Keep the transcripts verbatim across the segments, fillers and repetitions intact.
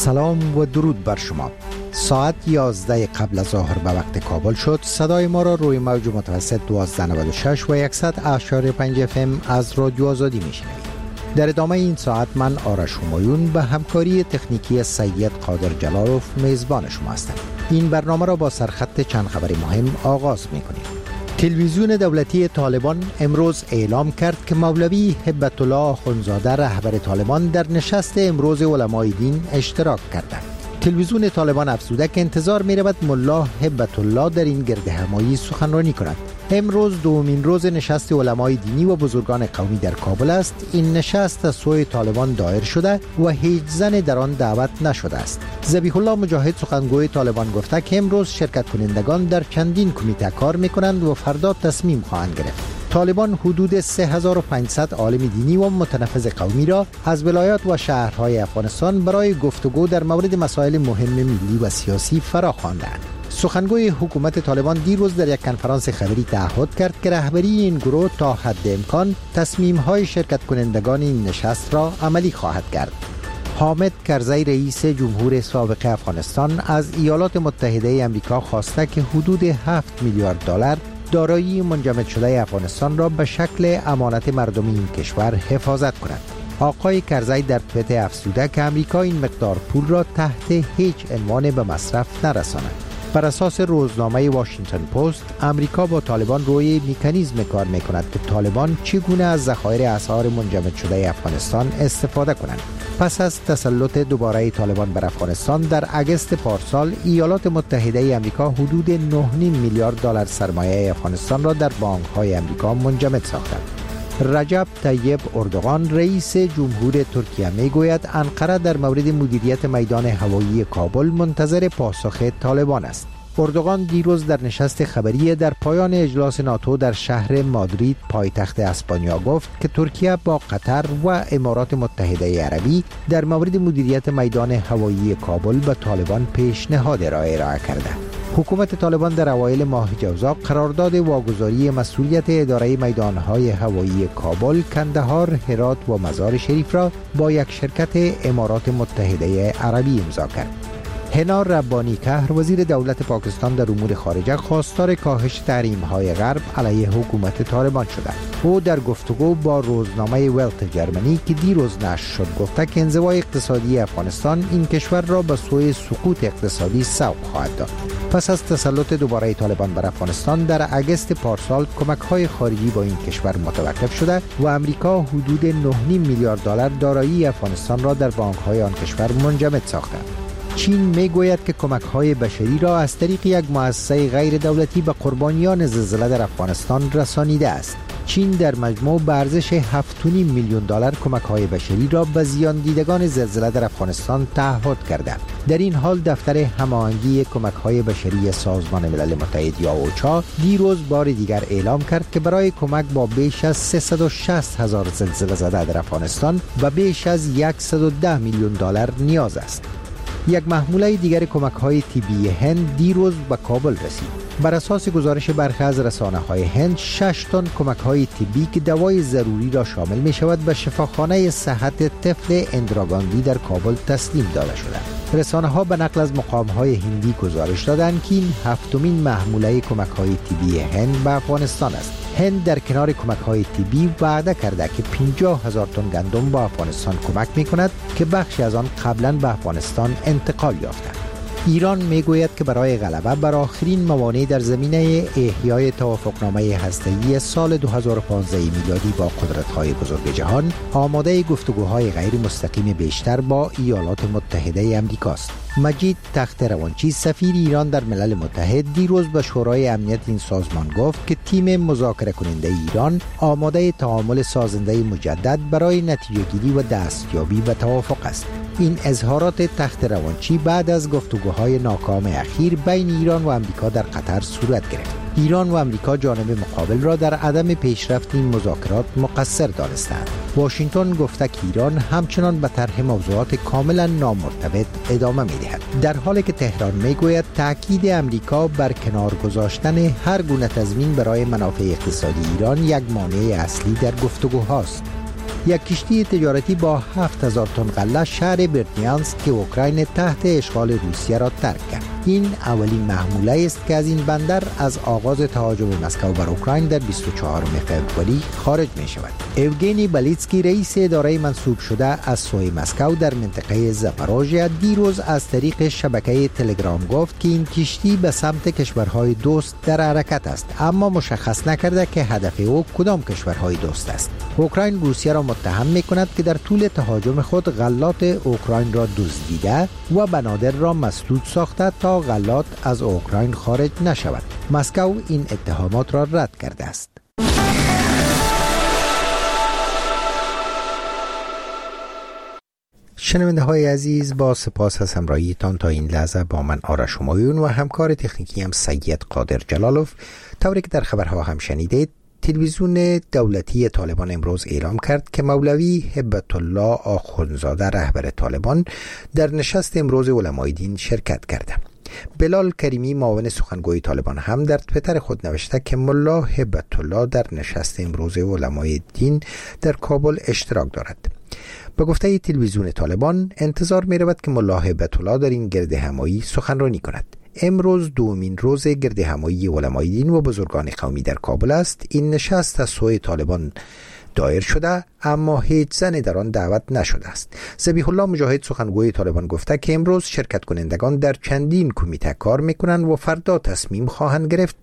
سلام و درود بر شما. ساعت یازده قبل از ظهر به وقت کابل شد. صدای ما را روی موج متوسط دویست و نود و شش و صد اشاری پنج اف ام از رادیو آزادی میشنوید. در ادامه این ساعت من آرش همایون به همکاری تکنیکی سید قادر جلالوف میزبان شما هستم. این برنامه را با سرخط چند خبر مهم آغاز میکنیم. تلویزیون دولتی طالبان امروز اعلام کرد که مولوی هبت الله آخوندزاده رهبر طالبان در نشست امروز علمای دین اشتراک کردند. تلویزیون طالبان افزوده که انتظار می رود ملا هبت الله در این گرد همایی سخنرانی کند. امروز دومین روز نشست علمای دینی و بزرگان قومی در کابل است. این نشست از سوی طالبان دایر شده و هیچ زن در آن دعوت نشده است. ذبیح الله مجاهد سخنگوی طالبان گفته که امروز شرکت کنندگان در چندین کمیته کار می کنند و فردا تصمیم خواهند گرفت. طالبان حدود سه هزار و پانصد عالم دینی و متنفذ قومی را از ولایات و شهرهای افغانستان برای گفتگو در مورد مسائل مهم ملی و سیاسی فرا خواندند. سخنگوی حکومت طالبان دیروز در یک کنفرانس خبری تعهد کرد که رهبری این گروه تا حد امکان تصمیم‌های شرکت کنندگان این نشست را عملی خواهد کرد. حامد کرزی رئیس جمهور سابق افغانستان از ایالات متحده آمریکا خواسته که حدود هفت میلیارد دلار دارایی منجمد شده افغانستان را به شکل امانت مردمی این کشور حفاظت کند. آقای کرزی در توییت افزوده که امریکا این مقدار پول را تحت هیچ عنوان به مصرف نرساند. بر اساس روزنامه واشنگتن پست، امریکا با طالبان روی مکانیزم کار می‌کند که طالبان چگونه از ذخایر اسعار منجمد شده افغانستان استفاده کنند. پس از تسلط دوباره طالبان بر افغانستان در اگست پارسال، ایالات متحده آمریکا حدود نه و نیم میلیارد دلار سرمایه افغانستان را در بانک‌های آمریکا منجمد ساختند. رجب طیب اردوغان رئیس جمهور ترکیه میگوید انقره در مورد مدیریت میدان هوایی کابل منتظر پاسخ طالبان است. اردوغان دیروز در نشست خبری در پایان اجلاس ناتو در شهر مادرید پایتخت اسپانیا گفت که ترکیه با قطر و امارات متحده عربی در مورد مدیریت میدان هوایی کابل به طالبان پیشنهاد را ارائه کرده. حکومت طالبان در اوایل ماه جوزا قرارداد واگذاری مسئولیت اداره میدانهای هوایی کابل، کندهار، هرات و مزار شریف را با یک شرکت امارات متحده عربی امضا کرد. هنا ربانی کهر وزیر دولت پاکستان در امور خارجه خواستار کاهش تحریم‌های غرب علیه حکومت طالبان شده. او در گفتگو با روزنامه ولت جرمنی که دیروز نشر شد گفته که انزوای اقتصادی افغانستان این کشور را به سوی سقوط اقتصادی سوق خواهد داد. پس از تسلط دوباره طالبان بر افغانستان در اگست پارسال کمک‌های خارجی با این کشور متوقف شده و امریکا حدود نه و نیم میلیارد دلار دارایی افغانستان را در بانک‌های آن کشور منجمد ساخته. چین میگوید که کمک‌های بشری را از طریق یک مؤسسه غیر دولتی به قربانیان زلزله در افغانستان رسانیده است. چین در مجموع به ارزش هفت و نیم میلیون دلار کمک‌های بشری را به زیان دیدگان زلزله در افغانستان تعهد کرده. در این حال دفتر هماهنگی کمک‌های بشری سازمان ملل متحد یا اوچا دیروز بار دیگر اعلام کرد که برای کمک با بیش از سیصد و شصت هزار زلزله زده در افغانستان و بیش از صد و ده میلیون دلار نیاز است. یک محموله دیگر کمک‌های طبی هند دیروز به کابل رسید. بر اساس گزارش برخی از رسانه‌های هند، شش تن کمک‌های طبی که دوای ضروری را شامل می‌شود به شفاخانه صحت طفل اندرا گاندی در کابل تسلیم داده شده. رسانه‌ها به نقل از مقام‌های هندی گزارش دادند که این هفتمین محموله کمک‌های طبی هند به افغانستان است. هند در کنار کمک‌های طبی وعده کرده که پنجاه هزار تن گندم به افغانستان کمک می‌کند که بخشی از آن قبلاً به افغانستان انتقال یافته. ایران میگوید که برای غلبه بر آخرین موانع در زمینه احیای توافقنامه هسته‌ای سال دو هزار و پانزده میلادی با قدرت‌های بزرگ جهان، آماده گفتگوهای غیر مستقیم بیشتر با ایالات متحده آمریکاست. مجید تخت روانچی سفیر ایران در ملل متحد دیروز به شورای امنیت این سازمان گفت که تیم مذاکره کننده ایران آماده تعامل سازنده مجدد برای نتیجه گیری و دستیابی به توافق است. این اظهارات تخت روانچی بعد از گفتگوهای ناکام اخیر بین ایران و آمریکا در قطر صورت گرفت. ایران و آمریکا جانب مقابل را در عدم پیشرفت این مذاکرات مقصر دانستند. واشنگتن گفته که ایران همچنان به طرح موضوعات کاملا نامرتبط ادامه می‌دهد، در حالی که تهران میگوید تاکید آمریکا بر کنار گذاشتن هر گونه تضمین برای منافع اقتصادی ایران یک مانع اصلی در گفتگوهاست. یک کشتی تجارتی با هفت هزار تن غله شهر برتیانسک که اوکراین تحت اشغال روسیه را ترک کرد. این اولین محموله است که از این بندر از آغاز تهاجم مسکو بر اوکراین در بیست و چهارم فوریه خارج می شود. اوگینی بالیتسکی رئیس اداره منصوب شده از سوی مسکو در منطقه زاپاروژیا دیروز از طریق شبکه تلگرام گفت که این کشتی به سمت کشورهای دوست در حرکت است، اما مشخص نکرده که هدف او کدام کشورهای دوست است. اوکراین روسیه را متهم می کند که در طول تهاجم خود غلات اوکراین را دزدیده و بنادر را مسدود ساخته تا غلات از اوکراین خارج نشود. مسکو این اتهامات را رد کرده است. شنونده های عزیز، با سپاس از همراهیتان تا این لحظه با من آرش همایون و همکار تکنیکی هم سید قادر جلالوف. طوری که در خبرها هم شنیدید، تلویزیون دولتی طالبان امروز اعلام کرد که مولوی هبت الله آخوندزاده رهبر طالبان در نشست امروز علمای دین شرکت کرده. بلال کریمی معاون سخنگوی طالبان هم در توییتر خود نوشته که ملا هبت الله در نشست امروز علمای دین در کابل اشتراک دارد. به گفته تلویزیون طالبان انتظار می رود که ملا هبت الله در این گرد همایی سخنرانی کند. امروز دومین روز گرد همایی علمای دین و بزرگان قومی در کابل است. این نشست از سوی طالبان دایر شده اما هیچ زنی در آن دعوت نشده است. ذبیح الله مجاهد سخنگوی طالبان گفته که امروز شرکت کنندگان در چندین کمیته کار میکنند و فردا تصمیم خواهند گرفت.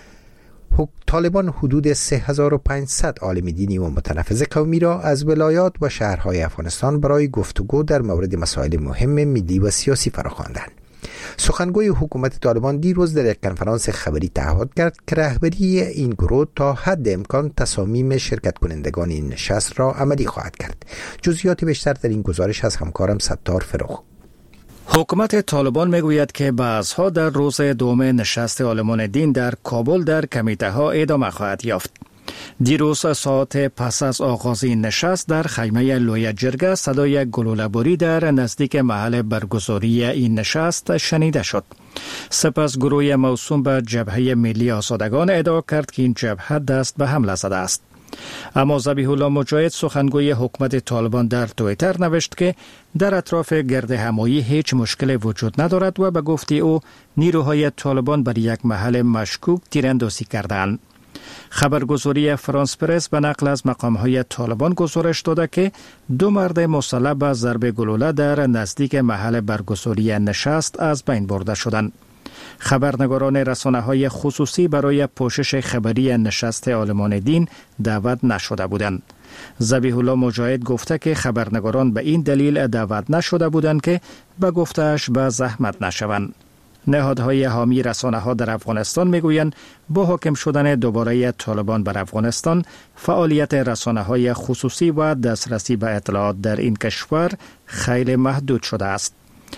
طالبان حدود سه هزار و پانصد عالم دینی و متنفذ قومی را از ولایات و شهرهای افغانستان برای گفتگو در مورد مسائل مهم ملی و سیاسی فراخواندند. سخنگوی حکومت طالبان دیروز در یک کنفرانس خبری تعهد کرد که رهبری این گروه تا حد امکان تصامیم شرکت کنندگان این نشست را عملی خواهد کرد. جزئیات بیشتر در این گزارش از همکارم ستار فروغ. حکومت طالبان میگوید که بحث‌ها در روز دوم نشست عالمان دین در کابل در کمیته ها ادامه خواهد یافت. دیروز ساعت پس از آغاز این نشست در خیمه لوی جرگه صدای گلوله‌باری در نزدیک محل برگزاری این نشست شنیده شد. سپس گروه موسوم به جبهه ملی آزادگان ادعا کرد که این جبهه دست به حمله زده است. اما ذبیح الله مجاهد سخنگوی حکومت طالبان در توییتر نوشت که در اطراف گرد همایی هیچ مشکل وجود ندارد و به گفته او نیروهای طالبان بر یک محل مشکوک تیراندازی کردند. خبرگزاری فرانس پرس به نقل از مقامهای طالبان گزارش داده که دو مرد مسلح به ضرب گلوله در نزدیک محل برگزاری نشست از بین برده شدند. خبرنگاران رسانه‌های خصوصی برای پوشش خبری نشست عالمان دین دعوت نشده بودند. ذبیح الله مجاهد گفته که خبرنگاران به این دلیل دعوت نشده بودند که به گفته‌اش به زحمت نشوند. نهادهای حامی رسانه‌ها در افغانستان میگویند با حاکم شدن دوباره طالبان بر افغانستان فعالیت رسانه‌های خصوصی و دسترسی به اطلاعات در این کشور خیلی محدود شده است.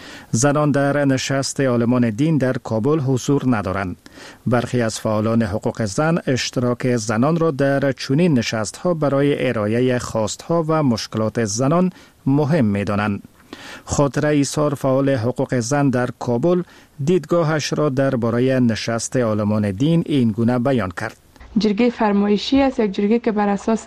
زنان در نشست عالمان دین در کابل حضور ندارند. برخی از فعالان حقوق زن اشتراک زنان را در چنین نشست‌ها برای ارائه خواست‌ها و مشکلات زنان مهم می‌دانند. خاطره ایثار فعال حقوق زن در کابل دیدگاهش را درباره نشست عالمان دین این گونه بیان کرد. جرگه فرمایشی است، یک جرگه که بر اساس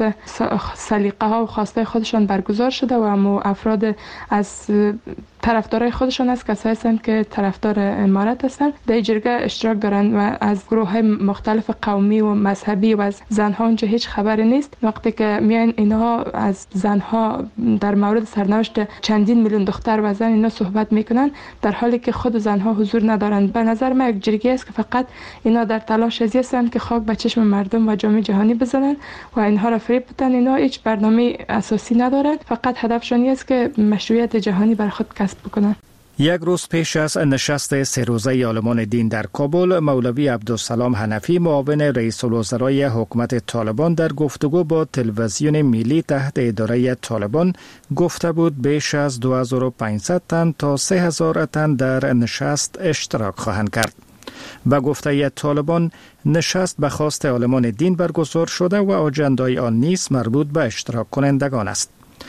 سلیقه ها و خواسته خودشان برگزار شده و هم افراد از طرفدارای خودشان است، کسایی هستند که طرفدار امارت هستند، در جرگه اشتراک دارند و از گروه های مختلف قومی و مذهبی و از زنها اونجا هیچ خبری نیست. وقتی که میان اینها از زنها در مورد سرنوشت چندین میلیون دختر و زن اینا صحبت میکنن، در حالی که خود زنها حضور ندارند. به نظر من یک جرگه است که فقط اینا در تلاش ازی هستند که خاک به چشم مردم و جامعه جهانی بزنن و اینها را فریب بدن. اینا هیچ برنامه اساسی ندارند، فقط هدفشون است که مشروعیت جهانی بر خود کسب بکنن. یک روز پیش از نشست سه روزه عالمان دین در کابل، مولوی عبدالسلام حنفی معاون رئیس الوزرای حکومت طالبان در گفتگو با تلویزیون ملی تحت اداره طالبان گفته بود بیش از دو هزار و پانصد تن تا سه هزار تن در نشست اشتراک خواهند کرد. به گفته طالبان نشست به خواست عالمان دین برگزار شده و آجندای آن نیز مربوط به اشتراک کنندگان است.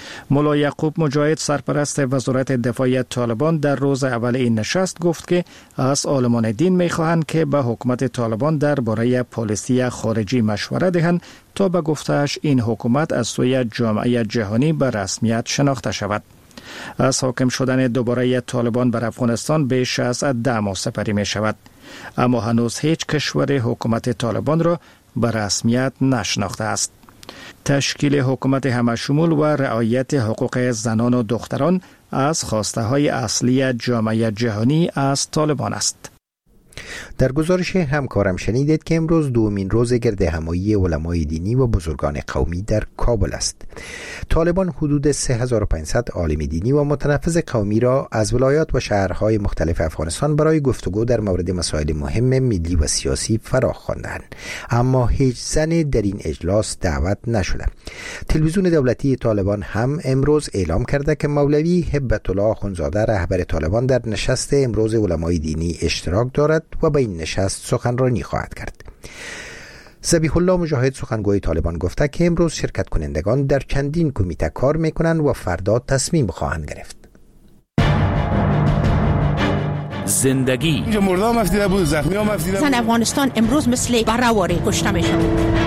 ملا یعقوب مجاهد سرپرست وزارت دفاعی طالبان در روز اول این نشست گفت که از عالمان دین می‌خواهند که به حکومت طالبان درباره پالیسی خارجی مشوره دهند تا به گفته‌اش این حکومت از سوی جامعه جهانی به رسمیت شناخته شود. از حاکم شدن دوباره طالبان بر افغانستان بیش از ده ماه سپری می شود، اما هنوز هیچ کشور حکومت طالبان را به رسمیت نشناخته است. تشکیل حکومت همشمول و رعایت حقوق زنان و دختران از خواسته های اصلی جامعه جهانی از طالبان است. در گزارش همکارم شنیدید که امروز دومین روز گرد همایی علمای دینی و بزرگان قومی در کابل است. طالبان حدود سه هزار و پانصد عالم دینی و متنفذ قومی را از ولایات و شهرهای مختلف افغانستان برای گفتگو در مورد مسائل مهم ملی و سیاسی فراخ خواندند، اما هیچ زنی در این اجلاس دعوت نشده. تلویزیون دولتی طالبان هم امروز اعلام کرده که مولوی هبت الله اخوندزاده رهبر طالبان در نشست امروز علمای دینی اشتراک دارد و به این نشست سخنرانی خواهد کرد. ذبیح الله مجاهد سخنگوی طالبان گفته که امروز شرکت کنندگان در چندین کمیته کار میکنند و فردا تصمیم خواهند گرفت. زندگی اینجا مردم مفتیده بود، زخمی ها مفتیده بود. زن افغانستان امروز مثل برهواری کشته میشن.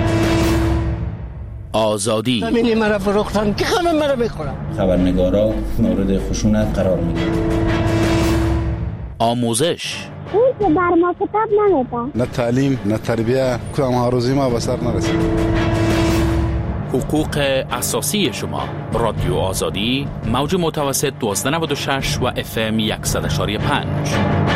آزادی زمینی مرا فروختن که خمه مرا بخورم. خبرنگارا مورد خشونت قرار میگیرن. آموزش اون که بر ما کتاب نمیده، نه تعلیم نه تربیه، کدام هاروزی ما به سر نرسید. حقوق اساسی شما. رادیو آزادی موج متوسط دوازده نود و شش و اف ام صد و یک و پنج.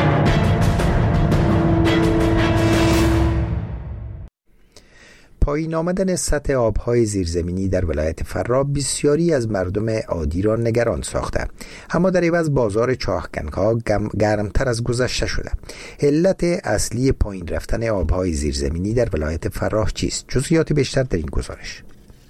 پایین آمدن سطح آبهای زیرزمینی در ولایت فرا بسیاری از مردم عادی را نگران ساخته، اما در عوض بازار چاهکنک‌ها گرمتر از گذشته شده. علت اصلی پایین رفتن آبهای زیرزمینی در ولایت فرا چیست؟ جزئیات بیشتر در این گزارش.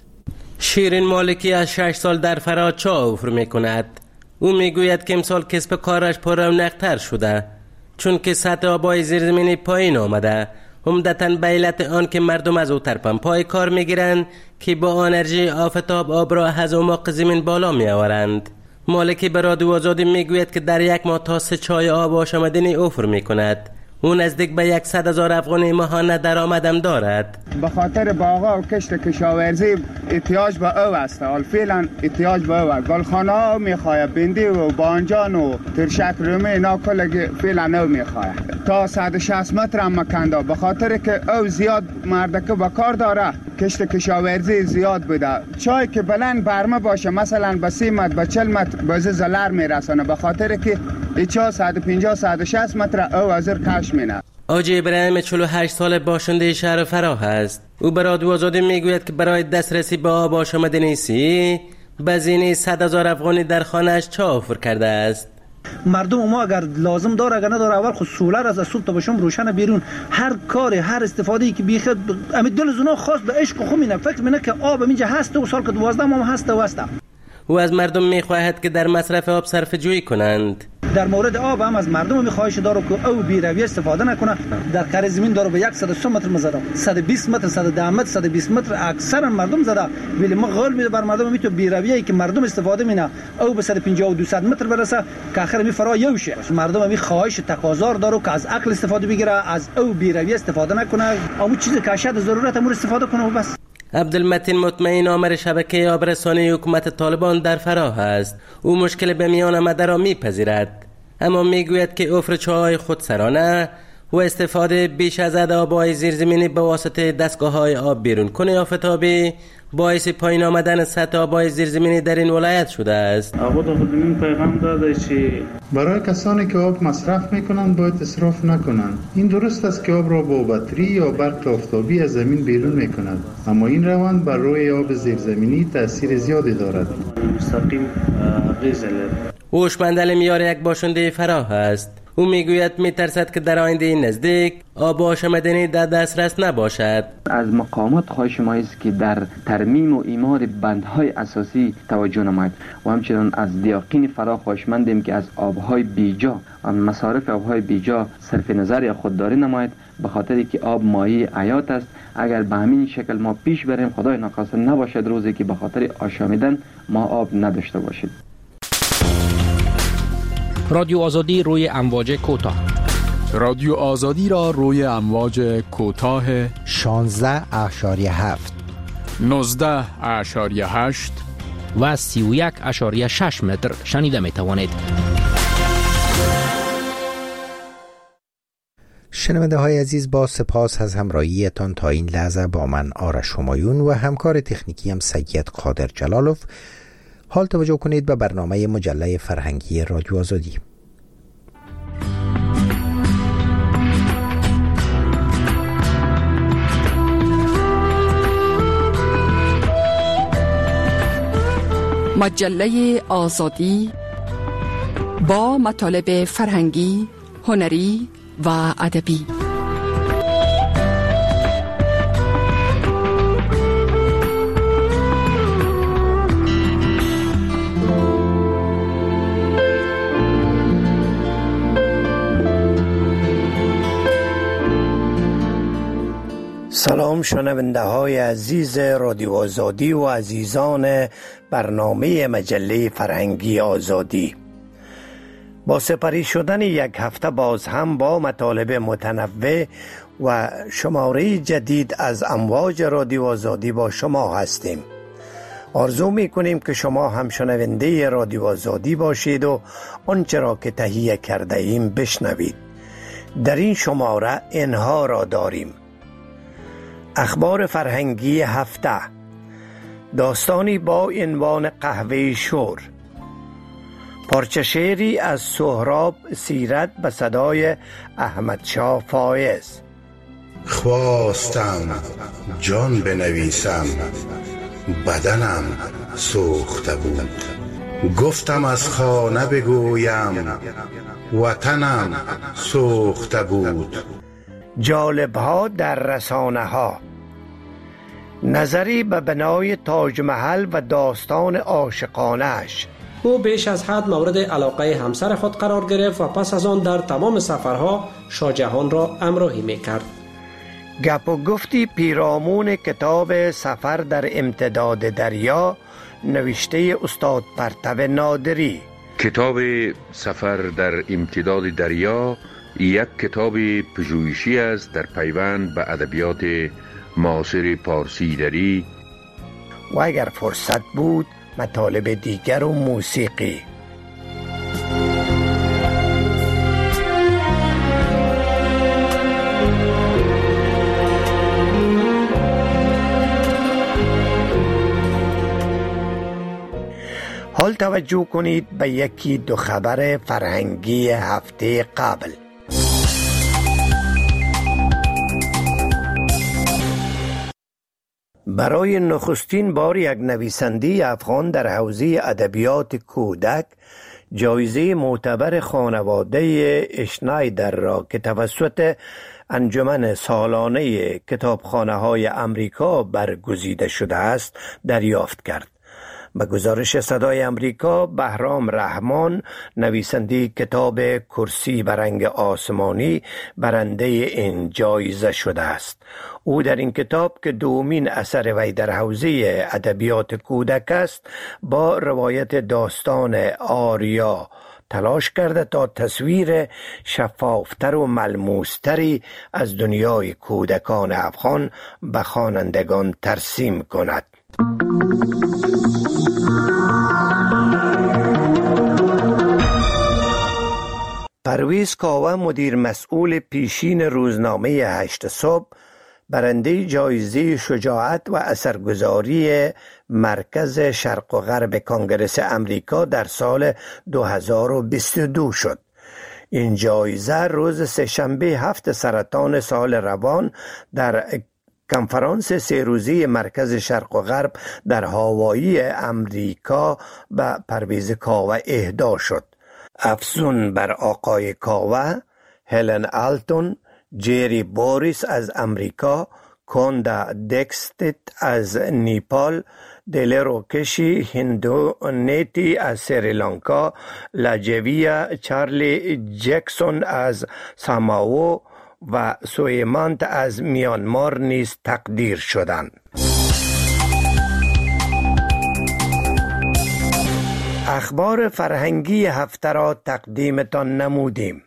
شیرین مالکی از شش سال در فرا چاه می کند. او میگوید که امسال کسب کارش پررونق‌تر شده چون که سطح آبهای زیرزمینی پایین آمده، عمدتاً به علت آن که مردم از او پمپ‌های کار میگیرند که با انرژی آفتاب آب را از اعماق زمین بالا می آورند. مالکی به رادیو آزادی میگوید که در یک ماه تا سه چای آب آشامیدنی افر می کند. او نزدیک به صد هزار افغانی ماهانه درآمدم دارد. به خاطر باغا و کشت کشاورزی احتیاج به او است. حال فعلا احتیاج به او است. گلخانه ها میخواه، بندی و بانجان و ترشک رومی اینا کلگی فعلا او میخواه. تا صد و شصت متر هم مکنده، به خاطر که او زیاد مردکه با کار داره، کشت کشاورزی زیاد بوده. چای که بلند برمه باشه مثلا به سی متر به چل متر بازه زلر میرسانه، به خاطر که ایچا صد و پنجاه صد و شصت متر او ازر کش مینه. آجی ابراهیم چهل و هشت سال باشنده شهر فراه است. او به رادیو آزادی میگوید که برای دسترسی به آب آشامیدنی سی بزینه صد هزار افغانی در خانه‌اش چاه افر کرده است. مردم ما اگر لازم داره اگر نداره اول خود سولر از صبح تا شام روشن بیرون، هر کاری هر استفاده‌ای که بیخ امید دل زنا خاص به عشق خو مینه، فکر مینه که آب اینجا هست و سال که دوازده ماه هست و هست. او از مردم میخواهد که در مصرف آب صرفه جویی کنند. در مورد آب هم از مردم میخواهش داره که او بی رویه استفاده نکنه. در کار زمین داره به صد و سی متر مزدا، صد و بیست متر، صد و ده متر، صد و بیست متر اکثرا مردم زده، ولی ما قول میده بر مردم میتونه بی رویه که مردم استفاده مینه او به صد و پنجاه و دویست متر برسه که آخر می فرا یوشه. مردم می خواهش تقاضا داره که از عقل استفاده بگیره، از او بی رویه استفاده نکنه، اون چیزی که شاید ضرورت امور استفاده کنه و بس. عبدالمتین مطمئن آمر شبکه آبرسانی حکومت طالبان در فراه است. او مشکل به میان آمده را میپذیرد، اما میگوید که افر چاهای خودسرانه و استفاده بیش از حد آبهای زیرزمینی به واسطه دستگاه‌های آب بیرون کنه آفتابی باعث پایین آمدن سطح آبهای زیرزمینی در این ولایت شده است. آقا خودمون پیغام داده چی برای کسانی که آب مصرف میکنند باید اسراف نکنند. این درست است که آب را با بطری یا برق آفتابی از زمین بیرون میکند، اما این روند بر روی آب زیرزمینی تاثیر زیادی دارد. مستقیم غیزل. هوشمند میار یک باشنده فراه است. او میگوید میترسد که در آینده نزدیک آب آشامیدنی در دسترس نباشد. از مقامات خواهش ما است که در ترمیم و اعمار بندهای اساسی توجه نماید و همچنین از دیاقین فراه خواهشمندیم که از آبهای بیجا، از مصارف آبهای بیجا صرف نظر خودداری نماید، به خاطر که آب مایه حیات است اگر به همین شکل ما پیش بریم، خدای نخواسته نباشد روزی که به خاطر آشامیدن ما آب نداشته باشید. رادیو آزادی روی امواج کوتاه. رادیو آزادی را روی امواج کوتاه شانزده اشاریه هفت، نوزده اشاریه هشت و سی و یک اشاریه شش متر شنیده می توانید. شنونده های عزیز، با سپاس از همراهیتان تا این لحظه با من آرش همایون و همکار تکنیکی هم سید قادر جلالوف. حال توجه کنید به برنامه مجله فرهنگی رادیو آزادی. مجله آزادی با مطالب فرهنگی، هنری و ادبی. سلام شنونده های عزیز رادیو آزادی و عزیزان برنامه مجله فرهنگی آزادی. با سپری شدن یک هفته باز هم با مطالب متنوع و شماره جدید از امواج رادیو آزادی با شما هستیم. آرزو می کنیم که شما هم شنونده رادیو آزادی باشید و آنچه را که تهیه کرده ایم بشنوید. در این شماره اینها را داریم: اخبار فرهنگی هفته، داستانی با عنوان قهوه شور، پارچه شعری از سهراب سیرت به صدای احمدشاه فایز. خواستم جان بنویسم، بدنم سوخته بود، گفتم از خانه بگویم، وطنم سوخته بود. جالب ها در رسانه ها، نظری به بنای تاج محل و داستان عاشقانه‌اش. او بیش از حد مورد علاقه همسر خود قرار گرفت و پس از آن در تمام سفرها شاه جهان را همراهی میکرد. گپ و گفتی پیرامون کتاب سفر در امتداد دریا نوشته استاد پرتو نادری. کتاب سفر در امتداد دریا یک کتاب پژوهشی است در پیوند به ادبیات معاصر پارسی دری و اگر فرصت بود مطالب دیگر و موسیقی. حال توجه کنید به یکی دو خبر فرهنگی هفته قبل. برای نخستین بار یک نویسنده افغان در حوزه ادبیات کودک جایزه معتبر خانواده اشنایدر را که توسط انجمن سالانه کتابخانه های امریکا برگزیده شده است دریافت کرد. به گزارش صدای امریکا، بهرام رحمان نویسنده کتاب کرسی به رنگ آسمانی برنده این جایزه شده است. او در این کتاب که دومین اثر وی در حوزه ادبیات کودک است، با روایت داستان آریا تلاش کرده تا تصویر شفافتر و ملموستری از دنیای کودکان افغان به خوانندگان ترسیم کند. پرویز کاوه مدیر مسئول پیشین روزنامه هشت صبح برنده جایزه شجاعت و اثرگذاری مرکز شرق و غرب کنگره امریکا در سال دو هزار و بیست و دو شد. این جایزه روز سه‌شنبه هفت سرطان سال روان در کنفرانس سه روزه مرکز شرق و غرب در هاوایی امریکا به پرویز کاوه اهدا شد. افزون بر آقای کاوه، هلن آلتون، جری بوریس از امریکا، کوندا دکستت از نیپال، دلروکشی هندونیتی از سریلانکا، لاجویا چارلی جکسون از سامائو و سویمانت از میانمار نیز تقدیر شدند. اخبار فرهنگی هفته را تقدیمتان نمودیم.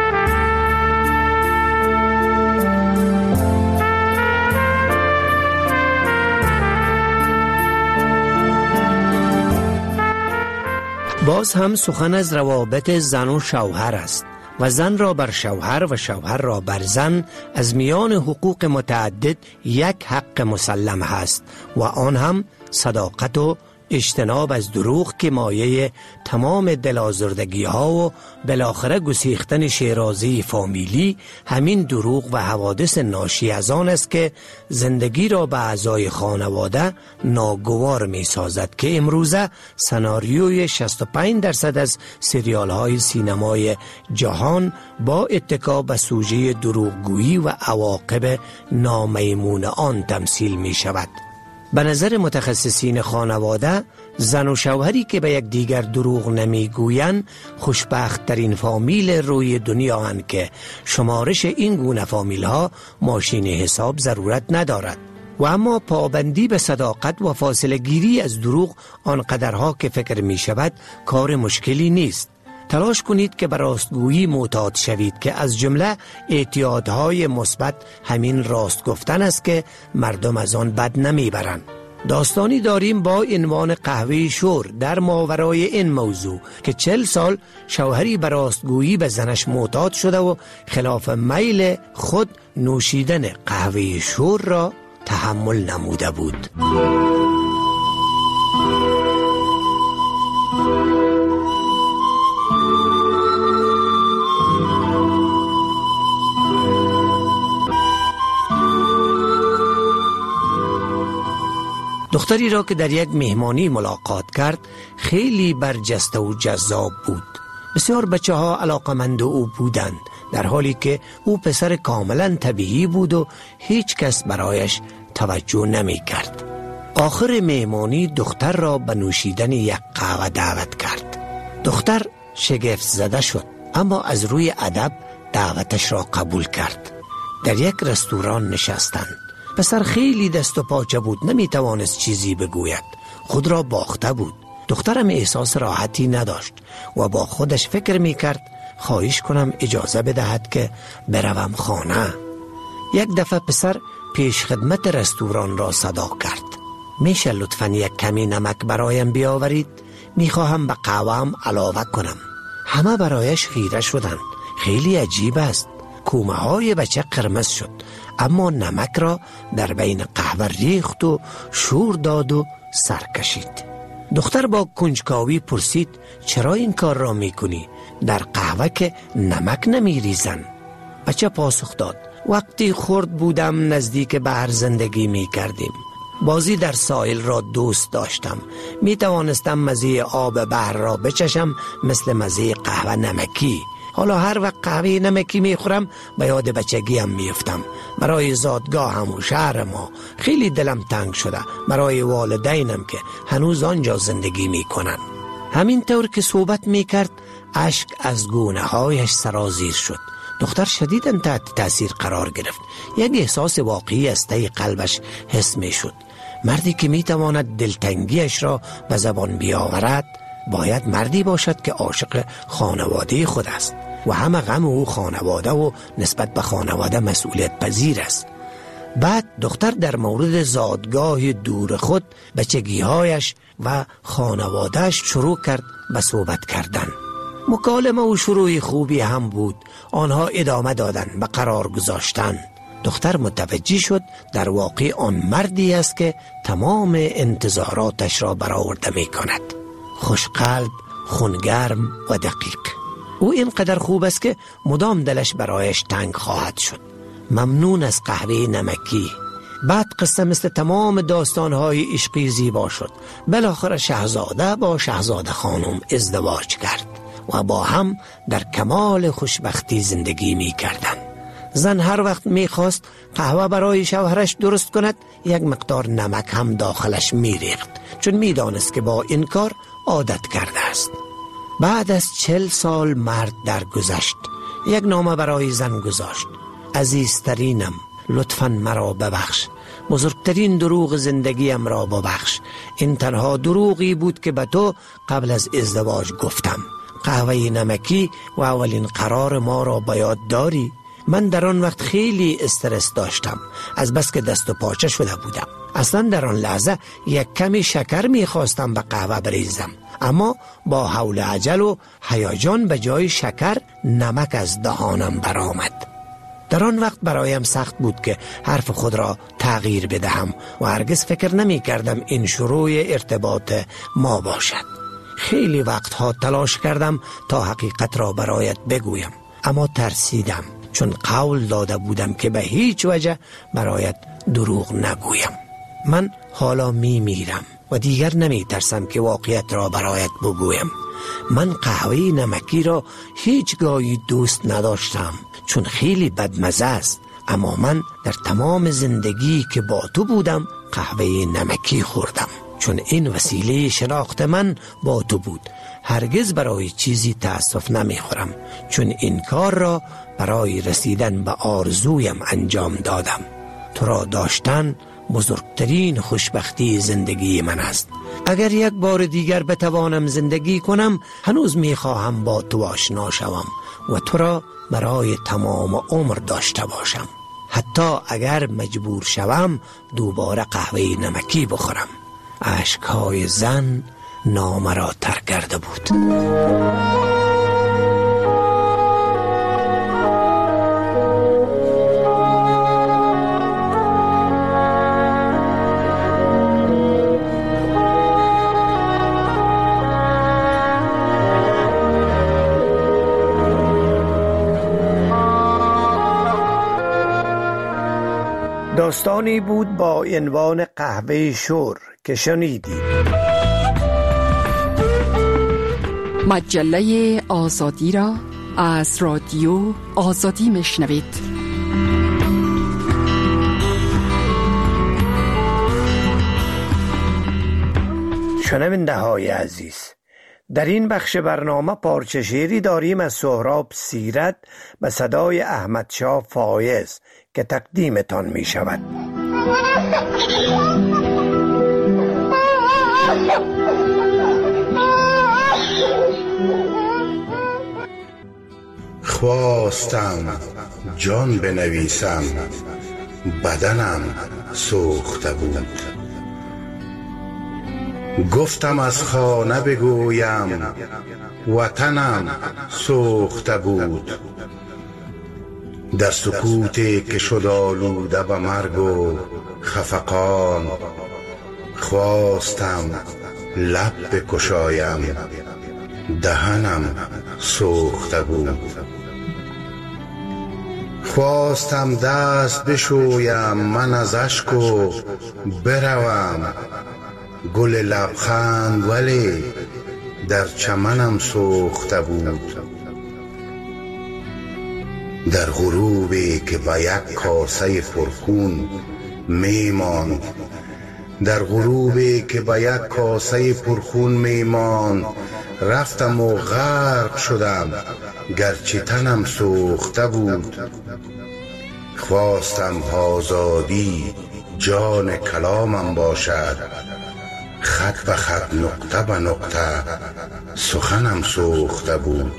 باز هم سخن از روابط زن و شوهر است و زن را بر شوهر و شوهر را بر زن از میان حقوق متعدد یک حق مسلم هست و آن هم صداقت و اجتناب از دروغ که مایه تمام دلازردگی ها و بالاخره گسیختن شیرازی فامیلی همین دروغ و حوادث ناشی از آن است که زندگی را به اعضای خانواده ناگوار می سازد که امروزه سناریوی شصت و پنج درصد از سریال های سینمای جهان با اتکا به سوژه دروغگویی و عواقب نامیمون آن تمثیل می شود. به نظر متخصصین خانواده، زن و شوهری که به یک دیگر دروغ نمیگویند خوشبخت ترین فامیل روی دنیا هستند که شمارش این گونه فامیل ها ماشین حساب ضرورت ندارد. و اما پابندی به صداقت و فاصله گیری از دروغ آنقدرها که فکر می شود کار مشکلی نیست. تلاش کنید که به راستگویی معتاد شوید که از جمله اعتیادهای مثبت همین راست گفتن است که مردم از آن بد نمیبرند. داستانی داریم با عنوان قهوه شور در ماورای این موضوع که چل سال شوهری به راستگویی به زنش معتاد شده و خلاف میل خود نوشیدن قهوه شور را تحمل نموده بود. دختری را که در یک مهمانی ملاقات کرد خیلی برجسته و جذاب بود. بسیار بچه ها علاقمند او بودند، در حالی که او پسر کاملا طبیعی بود و هیچ کس برایش توجه نمی کرد. آخر مهمانی دختر را به نوشیدن یک قهوه دعوت کرد. دختر شگفت زده شد، اما از روی ادب دعوتش را قبول کرد. در یک رستوران نشستند. پسر خیلی دست و پاچه بود، نمی توانست چیزی بگوید، خود را باخته بود. دخترم احساس راحتی نداشت و با خودش فکر می کرد خواهش کنم اجازه بدهد که بروم خانه. یک دفعه پسر پیش خدمت رستوران را صدا کرد. میشه لطفاً یک کمی نمک برایم بیاورید؟ میخواهم به قهوه‌ام علاوه کنم. همه برایش خیره شدند. خیلی عجیب است. کومه های بچه قرمز شد، اما نمک را در بین قهوه ریخت و شور داد و سر کشید. دختر با کنجکاوی پرسید چرا این کار را میکنی؟ در قهوه که نمک نمیریزن. بچه پاسخ داد وقتی خرد بودم نزدیک بحر زندگی میکردیم. بازی در ساحل را دوست داشتم. می توانستم مزه آب بحر را بچشم مثل مزه قهوه نمکی. حالا هر وقت قهوه نمکی میخورم به یاد بچگیم میفتم. برای زادگاهم و شهر ما خیلی دلم تنگ شده، برای والدینم که هنوز آنجا زندگی میکنن. همین طور که صحبت میکرد اشک از گونه هایش سرازیر شد. دختر شدیداً تحت تاثیر قرار گرفت. یک احساس واقعی از ته قلبش حس میشد. مردی که میتواند دلتنگیش را به زبان بیاورد باید مردی باشد که عاشق خانواده خود است و همه غم او خانواده و نسبت به خانواده مسئولیت پذیر است. بعد دختر در مورد زادگاه دور خود، بچگیهایش و خانوادهش شروع کرد به صحبت کردن. مکالمه و شروع خوبی هم بود. آنها ادامه دادن به قرار گذاشتن. دختر متوجه شد در واقع آن مردی است که تمام انتظاراتش را برآورده می کند. خوشقلب، خونگرم و دقیق. او اینقدر خوب است که مدام دلش برایش تنگ خواهد شد. ممنون از قهوه نمکی. بعد قصه مثل تمام داستانهای عشقی زیبا شد. بالاخره شاهزاده با شاهزاده خانم ازدواج کرد و با هم در کمال خوشبختی زندگی می کردند. زن هر وقت می خواست قهوه برای شوهرش درست کند یک مقدار نمک هم داخلش می ریخت، چون می دانست که با این کار عادت کرده است. بعد از چل سال مرد درگذشت. یک نامه برای زن گذاشت. عزیزترینم لطفاً مرا ببخش، بزرگترین دروغ زندگیم را ببخش. این تنها دروغی بود که به تو قبل از ازدواج گفتم. قهوه نمکی و اولین قرار ما را به یاد داری؟ من در آن وقت خیلی استرس داشتم، از بس که دست و پاچه شده بودم. اصلا در آن لحظه یک کمی شکر می خواستم به قهوه بریزم، اما با حول و عجل و هیجان به جای شکر نمک از دهانم برآمد. در آن وقت برایم سخت بود که حرف خود را تغییر بدهم و هرگز فکر نمی کردم این شروع ارتباط ما باشد. خیلی وقتها تلاش کردم تا حقیقت را برایت بگویم، اما ترسیدم، چون قول داده بودم که به هیچ وجه برایت دروغ نگویم. من حالا می میرم و دیگر نمی ترسم که واقعیت را برایت بگویم. من قهوه نمکی را هیچگاهی دوست نداشتم، چون خیلی بدمزه است، اما من در تمام زندگی که با تو بودم قهوه نمکی خوردم، چون این وسیله شناخت من با تو بود. هرگز برای چیزی تأسف نمی خورم، چون این کار را برای رسیدن به آرزویم انجام دادم. تو را داشتن بزرگترین خوشبختی زندگی من است. اگر یک بار دیگر بتوانم زندگی کنم، هنوز می خواهم با تو آشنا شوم و تو را برای تمام عمر داشته باشم، حتی اگر مجبور شوم دوباره قهوه نمکی بخورم. اشکهای زن نام را ترک کرده بود. داستانی بود با عنوان قهوه شور که شنیدید. مجله آزادی را از رادیو آزادی میشنوید. شنونده های عزیز، در این بخش برنامه پارچه شعری داریم از سهراب سیرت به صدای احمدشاه فایز که تقدیمتان می شود. خواستم جان بنویسم، بدنم سوخته بود. گفتم از خانه بگویم، وطنم سوخته بود. در سکوتی که شد آلوده به مرگ و خفقان، خواستم لب بکشایم، دهنم سوخته بود. خواستم دست بشویم من از اشک و بروم، گل لبخند ولی در چمنم سوخته بود. در غروبی که به یک کاسه پرخون میماند، در غروبی که به یک کاسه پرخون میماند، رفتم و غرق شدم گرچه تنم سوخته بود. خواستم آزادی جان کلامم باشد، خط به خط نقطه به نقطه سخنم سوخته بود.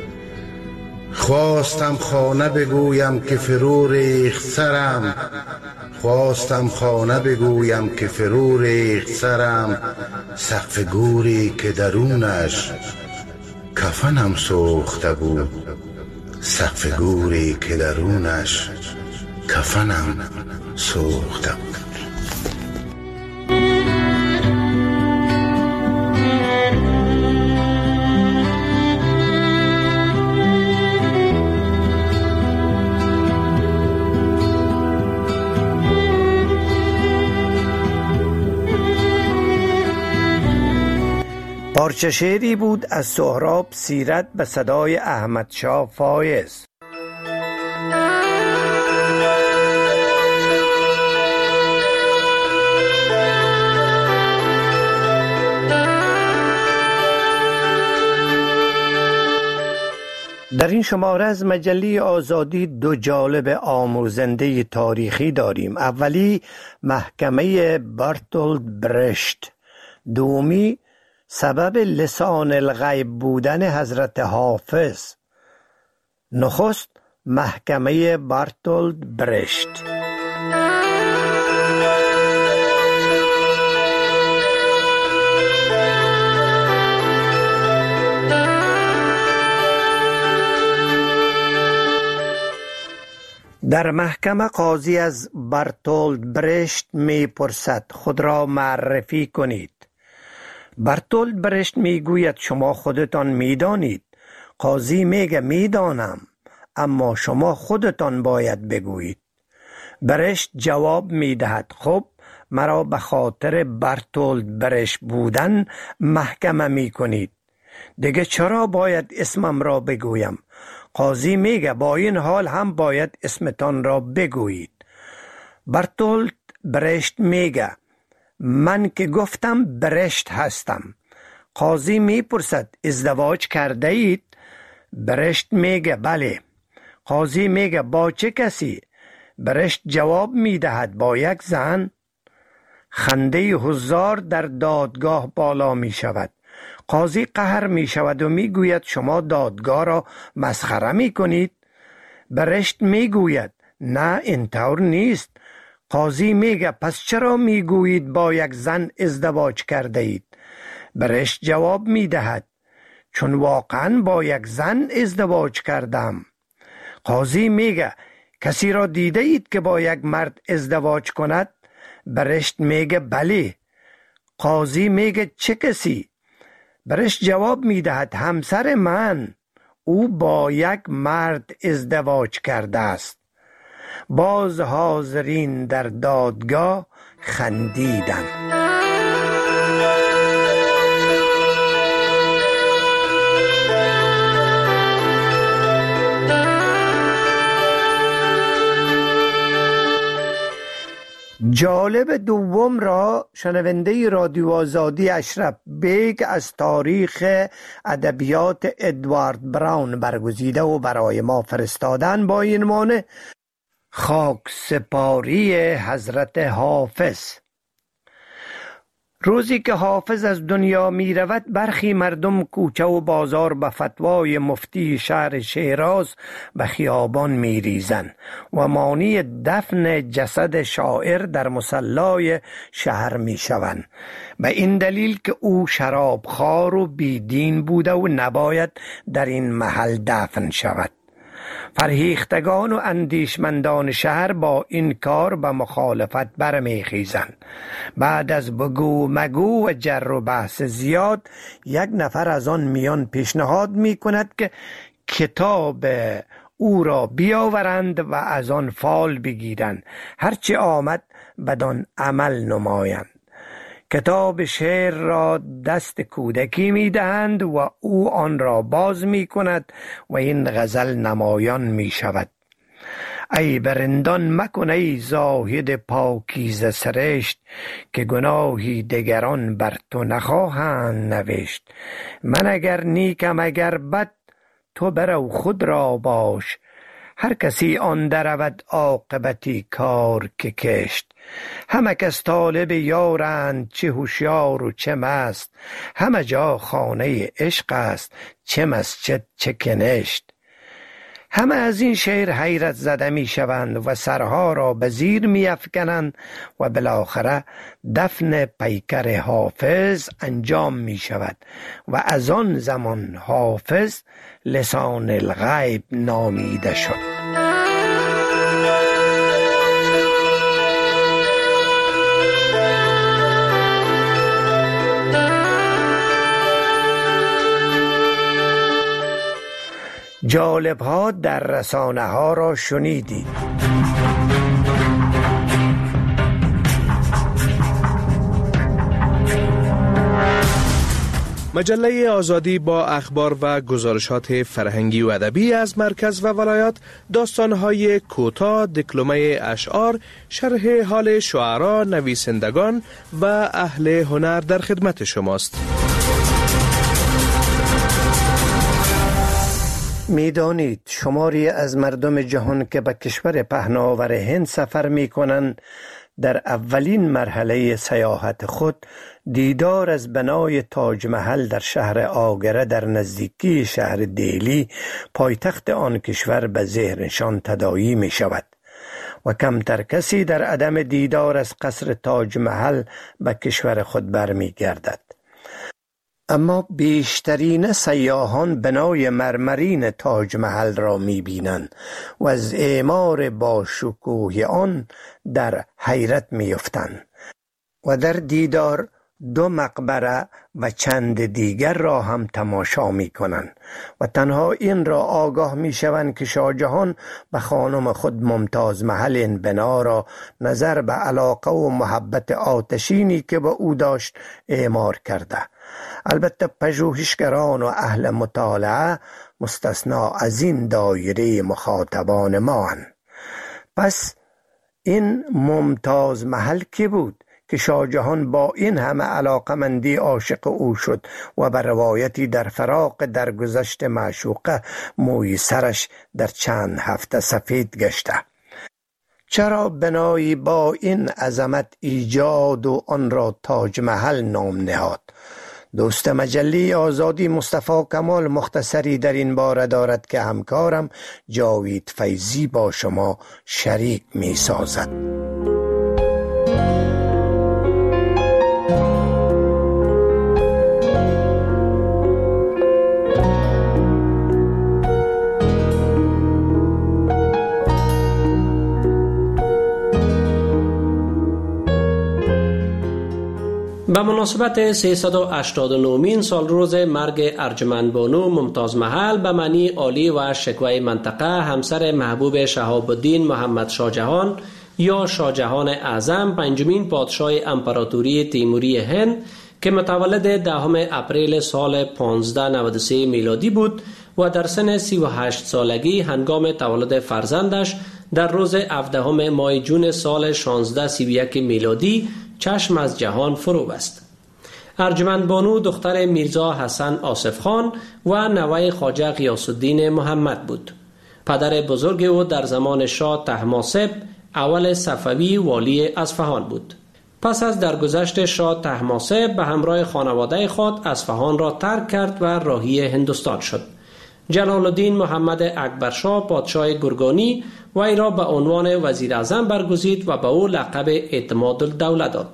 خواستم خانه بگویم که فرو ریخت سرم، خواستم خانه بگویم که فرو ریخت سرم، سقف گوری که درونش کفنم سوخته بود. سقف گوری که درونش کفنم سوخته بود. پارچه شعری بود از سهراب سیرت به صدای احمدشاه فایز. در این شماره از مجله آزادی دو جالب آموزنده تاریخی داریم. اولی محکمه برتولد برشت، دومی سبب لسان الغیب بودن حضرت حافظ. نخست محکمه برتولد برشت. در محکمه قاضی از برتولد برشت می پرسد خود را معرفی کنید. برتولد برشت می گوید شما خودتان می دانید. قاضی میگه می دانم، اما شما خودتان باید بگویید. برشت جواب می دهد خب مرا به خاطر برتولد برشت بودن محکمه می کنید. دیگه چرا باید اسمم را بگویم؟ قاضی میگه با این حال هم باید اسمتان را بگویید. برتولد برشت میگه من که گفتم برشت هستم. قاضی میپرسد ازدواج کرده اید؟ برشت میگه بله. قاضی میگه با چه کسی؟ برشت جواب میدهد با یک زن. خنده حضار در دادگاه بالا میشود. قاضی قهر می شود و می گوید شما دادگاه را مسخره می کنید. برشت می گوید نه اینطور نیست. قاضی میگه پس چرا می گویید با یک زن ازدواج کرده اید؟ برشت جواب می دهد چون واقعا با یک زن ازدواج کردم. قاضی میگه کسی را دیده اید که با یک مرد ازدواج کند؟ برشت میگه بله. قاضی میگه چه کسی؟ برشت جواب میدهد همسر من، او با یک مرد ازدواج کرده است. باز حاضرین در دادگاه خندیدند. جالب دوم را شنونده رادیو آزادی اشرف بیگ از تاریخ ادبیات ادوارد براون برگزیده و برای ما فرستادن با این عنوان خاک سپاری حضرت حافظ. روزی که حافظ از دنیا می رود برخی مردم کوچه و بازار به فتوای مفتی شهر شیراز به خیابان می ریزن و مانی دفن جسد شاعر در مصلای شهر می شوند، به این دلیل که او شرابخوار و بیدین بوده و نباید در این محل دفن شود. فرهیختگان و اندیشمندان شهر با این کار به مخالفت برمیخیزند. بعد از بگو مگو و جر و بحث زیاد یک نفر از آن میان پیشنهاد می کند که کتاب او را بیاورند و از آن فال بگیرند، هرچی آمد بدان عمل نمایند. کتاب شعر را دست کودکی می دهند و او آن را باز می کند و این غزل نمایان می شود. ای برندان مکن ای زاهد پاکیزه سرشت، که گناهی دگران بر تو نخواهند نوشت. من اگر نیکم اگر بد، تو برو خود را باش. هر کسی آن درود عاقبتی کار که کشت. همه کس طالب یارند، چه هوشیار و چه مست. همه جا خانه عشق است، چه مسجد چه کنشت. همه از این شعر حیرت زده می شوند و سرها را به زیر می افکنند و بالاخره دفن پیکر حافظ انجام می شود و از آن زمان حافظ لسان الغیب نامیده شد. جالب ها در رسانه ها را شنیدید. مجله آزادی با اخبار و گزارشات فرهنگی و ادبی از مرکز و ولایات، داستان‌های کوتاه، دکلمه اشعار، شرح حال شعرا، نویسندگان و اهل هنر در خدمت شماست. میدانید شماری از مردم جهان که به کشور پهناور هند سفر می کنند در اولین مرحله سیاحت خود دیدار از بنای تاج محل در شهر آگره در نزدیکی شهر دهلی پایتخت آن کشور به ذهنشان تداعی می شود و کمتر کسی در عدم دیدار از قصر تاج محل به کشور خود برمی گردد. اما بیشترین سیاحان بنای مرمرین تاج محل را می بینند و از اعمار با شکوه آن در حیرت می افتند و در دیدار دو مقبره و چند دیگر را هم تماشا می کنند و تنها این را آگاه می شوند که شاه جهان به خانم خود ممتاز محل این بنا را نظر به علاقه و محبت آتشینی که به او داشت اعمار کرده. البته پژوهشگران و اهل مطالعه مستثنا از این دایره مخاطبان ما هستند. پس این ممتاز محل کی بود که شاه جهان با این همه علاقمندی عاشق او شد و بر روایتی در فراق درگذشت معشوقه موی سرش در چند هفته سفید گشته؟ چرا بنایی با این عظمت ایجاد و آن را تاج محل نام نهاد؟ دوست مجله آزادی مصطفی کمال مختصری در این باره دارد که همکارم جاوید فیضی با شما شریک می سازد. به مناسبت سیصد و هشتاد و نهمین سال روز مرگ ارجمند بانو ممتاز محل به معنی عالی و شکوه منطقه همسر محبوب شهاب الدین محمد شاه جهان یا شاه جهان اعظم پنجمین پادشاه امپراتوری تیموری هند که متولد دهم اپریل سال پانزده نود و سه میلادی بود و در سن سی و هشت سالگی هنگام تولد فرزندش در روز هفدهم ماه جون سال شانزده سی و یک میلادی چشم از جهان فرو بست. ارجمند بانو دختر میرزا حسن آصف خان و نوه خواجه غیاث الدین محمد بود. پدر بزرگ او در زمان شاه طهماسب اول صفوی والی اصفهان بود. پس از درگذشت شاه طهماسب به همراه خانواده خود اصفهان را ترک کرد و راهی هندوستان شد. جلال الدین محمد اکبرشاه پادشاه گرگانی وی را به عنوان وزیر اعظم برگزید و به او لقب اعتماد الدوله داد.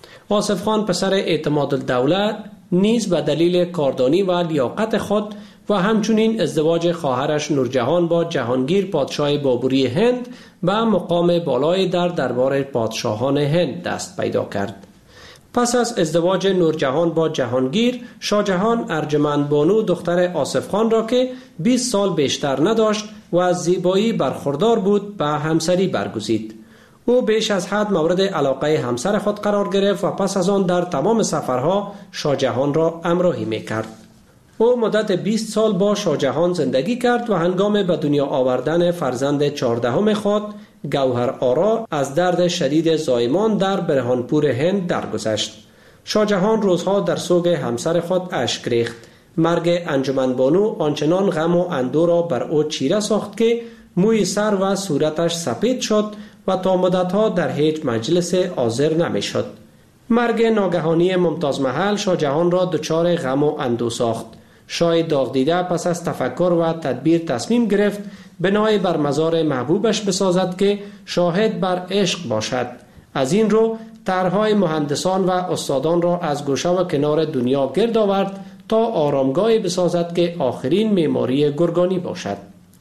آصف خان پسر اعتماد الدوله نیز به دلیل کاردانی و لیاقت خود و همچنین ازدواج خواهرش نورجهان با جهانگیر پادشاه بابری هند به مقام بالای در دربار پادشاهان هند دست پیدا کرد. پس از ازدواج نورجهان با جهانگیر، شاه جهان ارجمند بانو دختر آصف خان را که بیست سال بیشتر نداشت و از زیبایی برخوردار بود به همسری برگزید. او بیش از حد مورد علاقه همسر خود قرار گرفت و پس از آن در تمام سفرها شاه جهان را همراهی می‌کرد. او مدت بیست سال با شاه جهان زندگی کرد و هنگام به دنیا آوردن فرزند چهاردهم خود گوهر آرا از درد شدید زایمان در برهانپور هند درگذشت. شاه جهان روزها در سوگ همسر خود اشک ریخت. مرگ انجمن بانو آنچنان غم و اندوه را بر او چیره ساخت که موی سر و صورتش سپید شد و تا مدتها در هیچ مجلس حاضر نمی شد. مرگ ناگهانی ممتاز محل شاه جهان را دچار غم و اندوه ساخت. شاه داغ دیده پس از تفکر و تدبیر تصمیم گرفت بنای بر مزار محبوبش بسازد که شاهد بر عشق باشد. از این رو طرح‌های مهندسان و استادان را از گوشه و کنار دنیا گرد آورد تا آرامگاهی بسازد که آخرین معماری گرگانی باشد.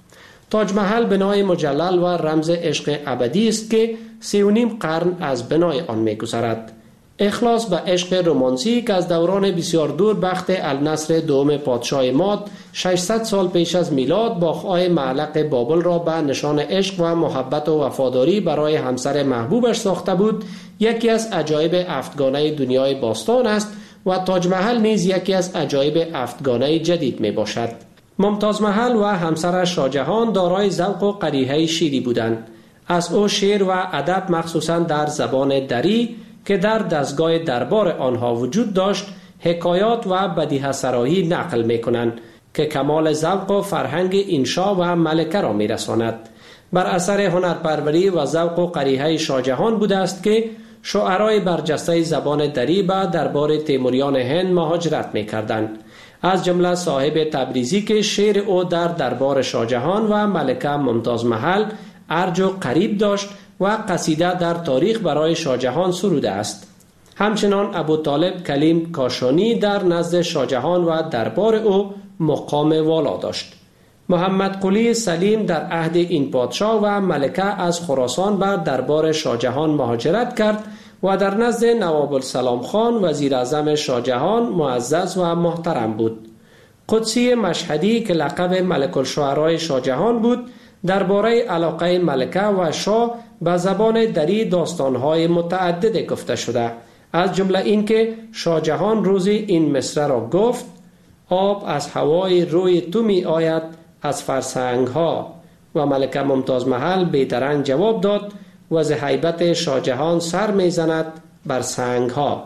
تاج محل بنای مجلل و رمز عشق ابدی است که سی و نیم قرن از بنای آن می‌گذرد. اخلاص به عشق رومانسی که از دوران بسیار دور بخت النصر دوم پادشاه ماد ششصد سال پیش از میلاد باغ‌های معلق بابل را به نشان عشق و محبت و وفاداری برای همسر محبوبش ساخته بود، یکی از عجایب هفتگانه دنیای باستان است و تاج محل نیز یکی از عجایب هفتگانه جدید می باشد. ممتاز محل و همسرش شاه جهان دارای ذوق و قریحه شیری بودند. از او شعر و ادب مخصوصا در زبان دری که در دستگاه دربار آنها وجود داشت حکایات و بدیهه سرایی نقل می کنند که کمال ذوق و فرهنگ این شاه و ملکه را می‌رساند. بر اثر هنرپروری و ذوق و قریحه شاه جهان بوده است که شاعرای برجسته زبان دری به دربار تیموریان هند مهاجرت می‌کردند، از جمله صاحب تبریزی که شعر او در دربار شاه جهان و ملکه ممتاز محل ارج و قریب داشت و قصیده در تاریخ برای شاه جهان سروده است. همچنان ابو طالب کلیم کاشانی در نزد شاه جهان و دربار او مقام والا داشت. محمد قلی سلیم در عهد این پادشاه و ملکه از خراسان بر دربار شاه جهان مهاجرت کرد و در نزد نواب السلام خان وزیر اعظم شاه جهان معزز و محترم بود. قدسی مشهدی که لقب ملک الشعرای شاه جهان بود درباره علاقه ملکه و شاه به زبان دری داستانهای متعدد گفته شده، از جمله این که شاه جهان روزی این مصرع را گفت: آب از هوای روی تو می آید از فرسنگ ها، و ملکه ممتاز محل بیدرنگ جواب داد: و ز هیبت شاه جهان سر می زند بر سنگ ها.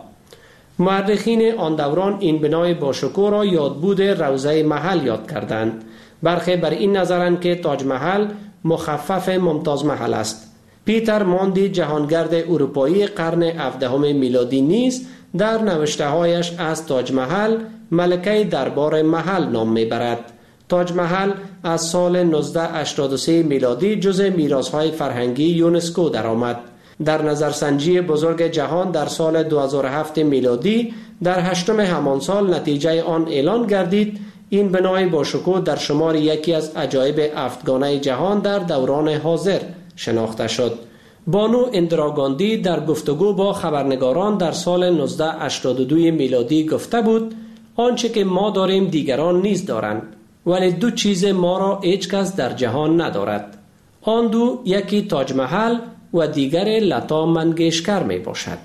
مورخین آن دوران این بنای باشکوه را یادبود روضه محل یاد کردند. برخی بر این نظرند که تاج محل مخفف ممتاز محل است. پیتر ماندی جهانگرد اروپایی قرن هفدهم میلادی نیز در نوشته هایش از تاج محل ملکه دربار محل نام میبرد. تاج محل از سال نوزده هشتاد و سه میلادی جزء میراث‌های فرهنگی یونسکو درآمد. در نظرسنجی بزرگ جهان در سال دو هزار و هفت میلادی در هشتم همان سال نتیجه آن اعلان گردید. این بنای باشکوه در شمار یکی از عجایب هفتگانه جهان در دوران حاضر شناخته شد. بانو اندرا گاندی در گفتگو با خبرنگاران در سال نوزده هشتاد و دو میلادی گفته بود: آنچه که ما داریم دیگران نیز دارند، ولی دو چیز ما را هیچ کس در جهان ندارد. آن دو یکی تاج محل و دیگر لتا منگیشکر می باشد.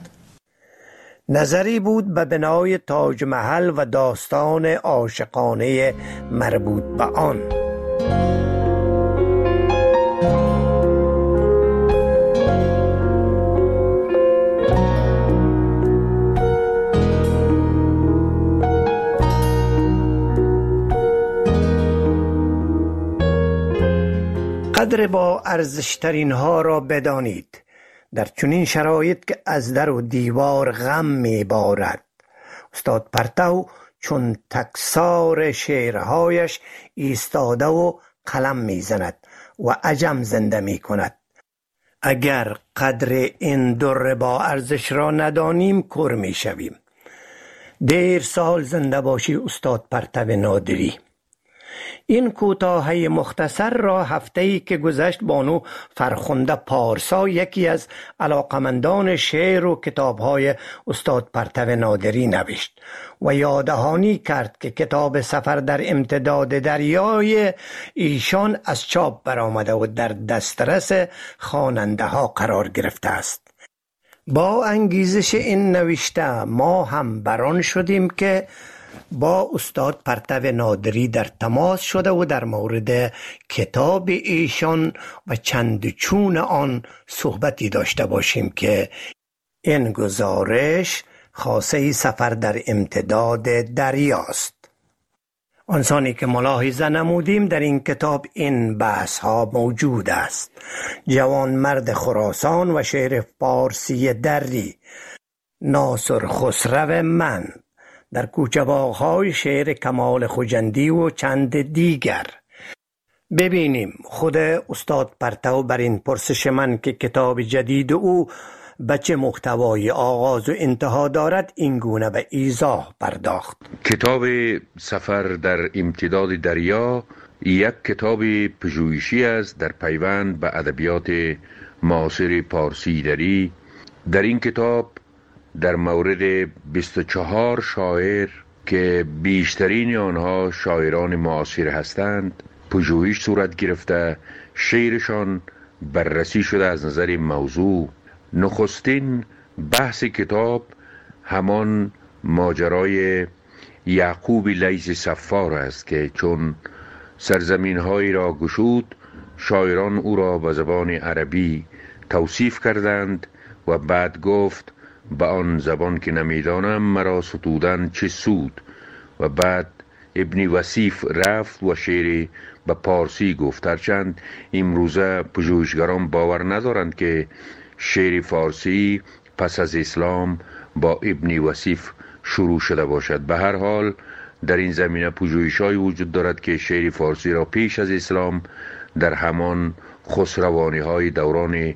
نظری بود به بنای تاج محل و داستان عاشقانه مربوط به آن. قدر با ارزشترین ها را بدانید در چنین شرایط که از در و دیوار غم می بارد. استاد پرتو چون تکسار شعرهایش ایستاده و قلم می زند و عجم زنده می کند. اگر قدر این در با ارزش را ندانیم کور می شویم. دیر سال زنده باشی استاد پرتو نادری. این کوتاهی مختصر را هفته‌ای که گذشت بانو فرخنده پارسا، یکی از علاقمندان شعر و کتاب‌های استاد پرتو نادری، نوشت و یادهانی کرد که کتاب سفر در امتداد دریای ایشان از چاپ برآمده و در دسترس خواننده ها قرار گرفته است. با انگیزش این نوشته ما هم بران شدیم که با استاد پرتو نادری در تماس شده و در مورد کتاب ایشان و چند چون آن صحبتی داشته باشیم که این گزارش خاصه سفر در امتداد دریاست. آنسانی که ملاحظه نمودیم در این کتاب این بحث ها موجود است. جوان مرد خراسان و شعر فارسی دری، ناصر خسرو من، در کوچه باغ‌های شعر کمال خجندی و چند دیگر. ببینیم خود استاد پرتو بر این پرسش من که کتاب جدید او به چه محتوای آغاز و انتها دارد این گونه به ایضاح پرداخت. کتاب سفر در امتداد دریا یک کتاب پژوهشی است در پیوند به ادبیات معاصر پارسی دری. در این کتاب در مورد بیست و چهار شاعر که بیشترین آنها شاعران معاصر هستند پژوهش صورت گرفته، شعرشان بررسی شده از نظر موضوع. نخستین بحث کتاب همان ماجرای یعقوب لیث صفار است که چون سرزمین هایی را گشود شاعران او را به زبان عربی توصیف کردند و بعد گفت به آن زبان که نمیدانم مرا ستودن چه سود، و بعد ابن وصیف رفت و شعری به پارسی گفت. هرچند امروزه پژوهشگران باور ندارند که شعر فارسی پس از اسلام با ابن وصیف شروع شده باشد. به هر حال در این زمینه پژوهش‌هایی وجود دارد که شعر فارسی را پیش از اسلام در همان خسروانی‌های دوران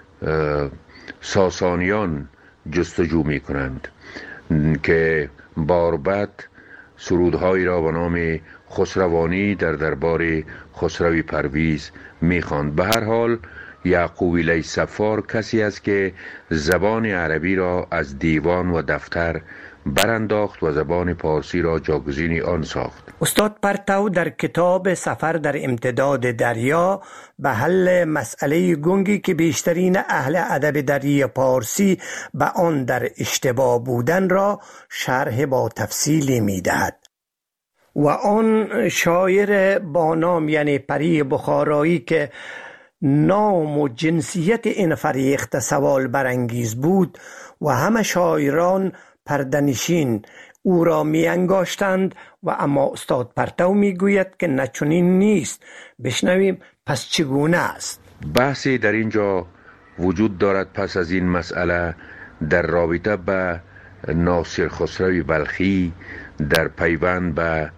ساسانیان جستجو می کنند که باربد سرودهایی را به نام خسروانی در دربار خسروی پرویز می خواند. به هر حال یعقوب لیث-صفار کسی است که زبان عربی را از دیوان و دفتر برانداخت و زبان پارسی را جاگزین آن ساخت. استاد پرتو در کتاب سفر در امتداد دریا به حل مسئله گنگی که بیشترین اهل ادب دری پارسی به آن در اشتباه بودن را شرح با تفصیلی می دهد و آن شاعر با نام یعنی پری بخارایی که نام و جنسیت این فریخت سوال برانگیز بود و همه شاعران پردنشین او را می انگاشتند و اما استاد پرتو می گوید که نچنین نیست. بشنویم پس چگونه است. بحثی در اینجا وجود دارد پس از این مسئله در رابطه به ناصر خسروی بلخی در پیوند به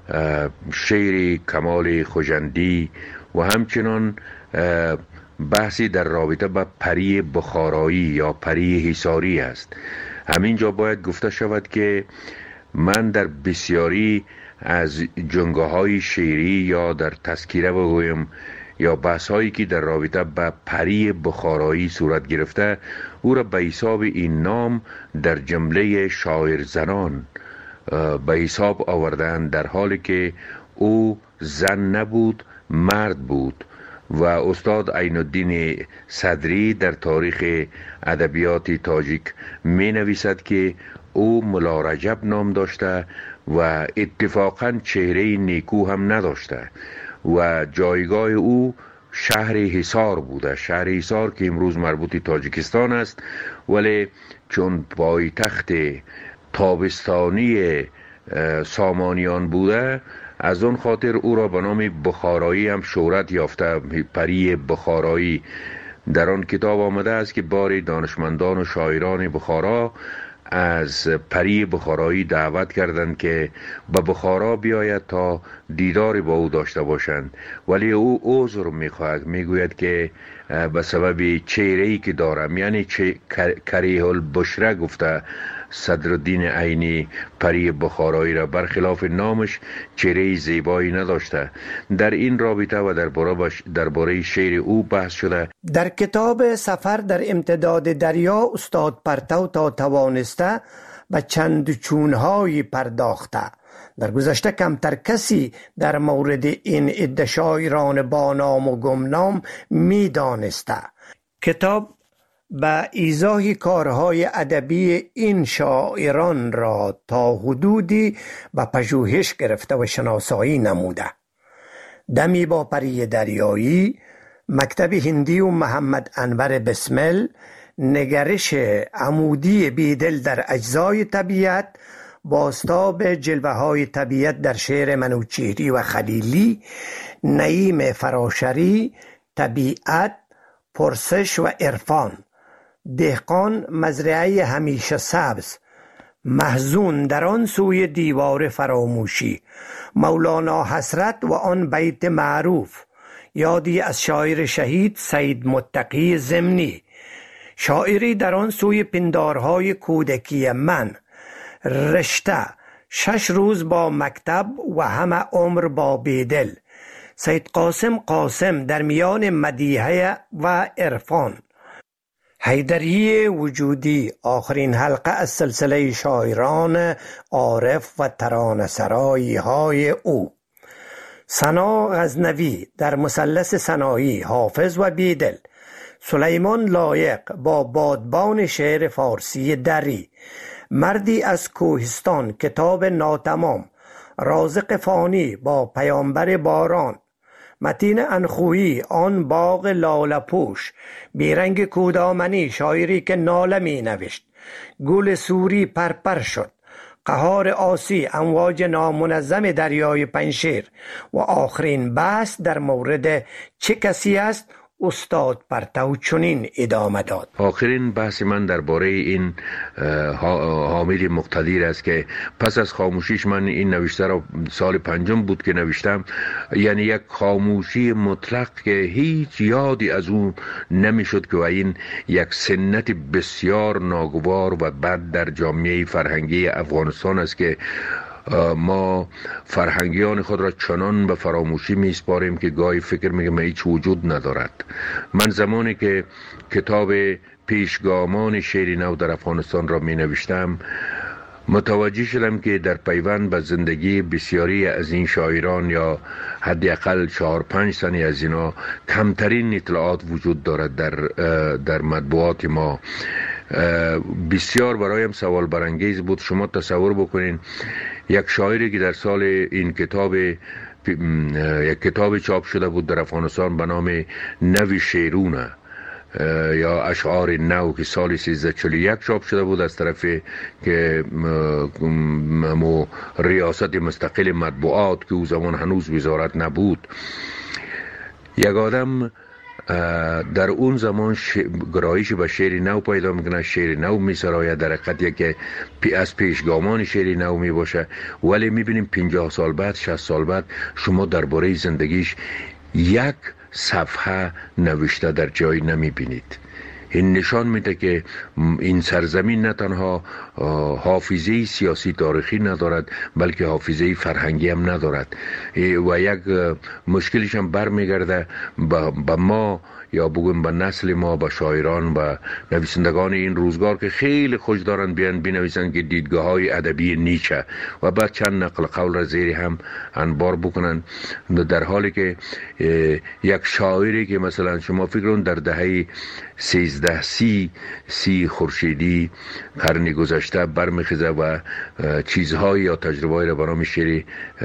شعر کمال خوجندی و همچنان بحثی در رابطه به پری بخارایی یا پری حصاری است. همینجا باید گفته شود که من در بسیاری از جنگاه های شعری یا در تذکیره بگویم یا بحث هایی که در رابطه به پری بخارایی صورت گرفته او را به حساب این نام در جمله شاعر زنان به حساب آوردن، در حالی که او زن نبود مرد بود. و استاد عین الدین صدری در تاریخ ادبیات تاجیک می نویسد که او ملا رجب نام داشته و اتفاقا چهره نیکو هم نداشته و جایگاه او شهر حصار بوده. شهر حصار که امروز مربوط تاجیکستان است، ولی چون پایتخت تابستانی سامانیان بوده از اون خاطر او را به نام بخارایی هم شهرت یافته. پری بخارایی در آن کتاب آمده است که باری دانشمندان و شاعران بخارا از پری بخارایی دعوت کردند که به بخارا بیاید تا دیداری با او داشته باشند، ولی او عذر میخواهد، میگوید که به سبب چهره‌ای که دارم، یعنی چه کریه البشره گفته صدرالدین عینی پری بخارایی را، برخلاف نامش چهره زیبایی نداشته. در این رابطه و درباره شعر او بحث شده. در کتاب سفر در امتداد دریا استاد پرتو تا توانسته به چند چونهایی پرداخته. در گذشته کمتر کسی در مورد این عده شاعران با نام و گمنام می دانسته. کتاب به ایضاح کارهای ادبی این شاعران را تا حدودی به پژوهش گرفته و شناسایی نموده. دمی با پری دریایی، مکتب هندی و محمد انور بسمل، نگرش عمودی بیدل در اجزای طبیعت، بازتاب جلوه های طبیعت در شعر منوچهری و خلیلی، نعیم فراشری، طبیعت، پرسش و عرفان، دهقان مزرعه همیشه سبز، محزون در آن سوی دیوار فراموشی، مولانا حسرت و آن بیت معروف، یادی از شاعر شهید سید متقی ضمنی، شاعری در آن سوی پندارهای کودکی من، رشته، شش روز با مکتب و همه عمر با بیدل، سید قاسم قاسم در میان مدیحه و عرفان، حیدری وجودی، آخرین حلقه از سلسله شاعران عارف و ترانه‌سرایی های او، ثنا غزنوی در مثلث ثنایی، حافظ و بیدل، سلیمان لایق با بادبان شعر فارسی دری، مردی از کوهستان کتاب ناتمام، رازق فانی با پیامبر باران، متین انخویی آن باغ لاله‌پوش، بیرنگ کودامنی شاعری که ناله می نوشت، گل سوری پرپر شد، قهار آسی، امواج نامنظم دریای پنشیر و آخرین بحث در مورد چه کسی است، استاد پرتو چنین ادامه داد. آخرین بحث من درباره این حامد مقتدیر است که پس از خاموشیش، من این نوشته را سال پنجم بود که نوشتم، یعنی یک خاموشی مطلق که هیچ یادی از اون نمیشد که این یک سنت بسیار ناگوار و بد در جامعه فرهنگی افغانستان است که ما فرهنگیان خود را چنان به فراموشی میسپاریم که گاهی فکر میگم هیچ وجود ندارد. من زمانی که کتاب پیشگامان شعر نو در افغانستان را می نوشتم، متوجه شدم که در پیوند به زندگی بسیاری از این شاعران یا حداقل چهار پنج تنی از اینا کمترین اطلاعات وجود دارد در در مطبوعات ما. بسیار برایم سوال برانگیز بود. شما تصور بکنین یک شاعری که در سال این کتاب یک کتاب چاپ شده بود در افغانستان به نام نوی شیرونه یا اشعار نو که سال سیزده چهل و یک چاپ شده بود از طرف که مو ریاست مستقل مطبوعات که او زمان هنوز وزارت نبود. یک آدم در اون زمان ش... گرایش به شعر نو پیدا میکنه، شعر نو میسراید، در حقیقت که پی از پیشگامان شعر نو میباشه، ولی میبینیم پنجاه سال بعد، شصت سال بعد شما درباره زندگیش یک صفحه نوشته در جایی نمیبینید. این نشان میده که این سرزمین نه تنها حافظه سیاسی تاریخی ندارد بلکه حافظه فرهنگی هم ندارد و یک مشکلش هم برمیگرده به ما یا بگویم به نسل ما، به شاعران و نویسندگان این روزگار که خیلی خوش دارن بیان بنویسن که دیدگاه های ادبی نیچه و بعد چند نقل قول را زیر هم انبار بکنن، در حالی که یک شاعری که مثلا شما فکر کن در دهه سیزده سی سی خورشیدی قرن گذشته برمیخیزه و چیزهایی یا تجربه‌ای را به نام شعر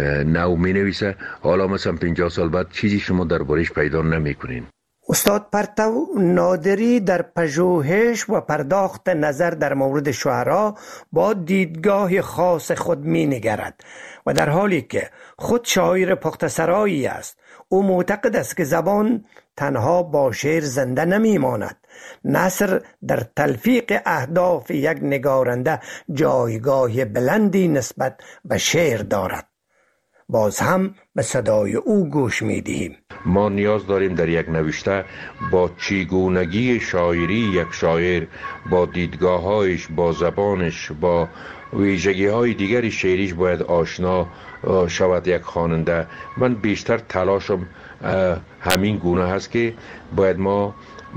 نو مینویسه، حالا مثلا پنجاه سال بعد چیزی شما دربارش پیدا نمیکنین. استاد پرتو نادری در پژوهش و پرداخت نظر در مورد شعرا با دیدگاه خاص خود می نگرد و در حالی که خود شاعر پخت‌سرایی است، او معتقد است که زبان تنها با شعر زنده نمی ماند. نثر در تلفیق اهداف یک نگارنده جایگاه بلندی نسبت به شعر دارد. باز هم به صدای او گوش می دهیم. ما نیاز داریم در یک نوشته با چگونگی شاعری یک شاعر، با دیدگاه‌هایش، با زبانش، با ویژگی‌های دیگر شعریش باید آشنا شود یک خواننده. من بیشتر تلاشم همین گونه هست که باید ما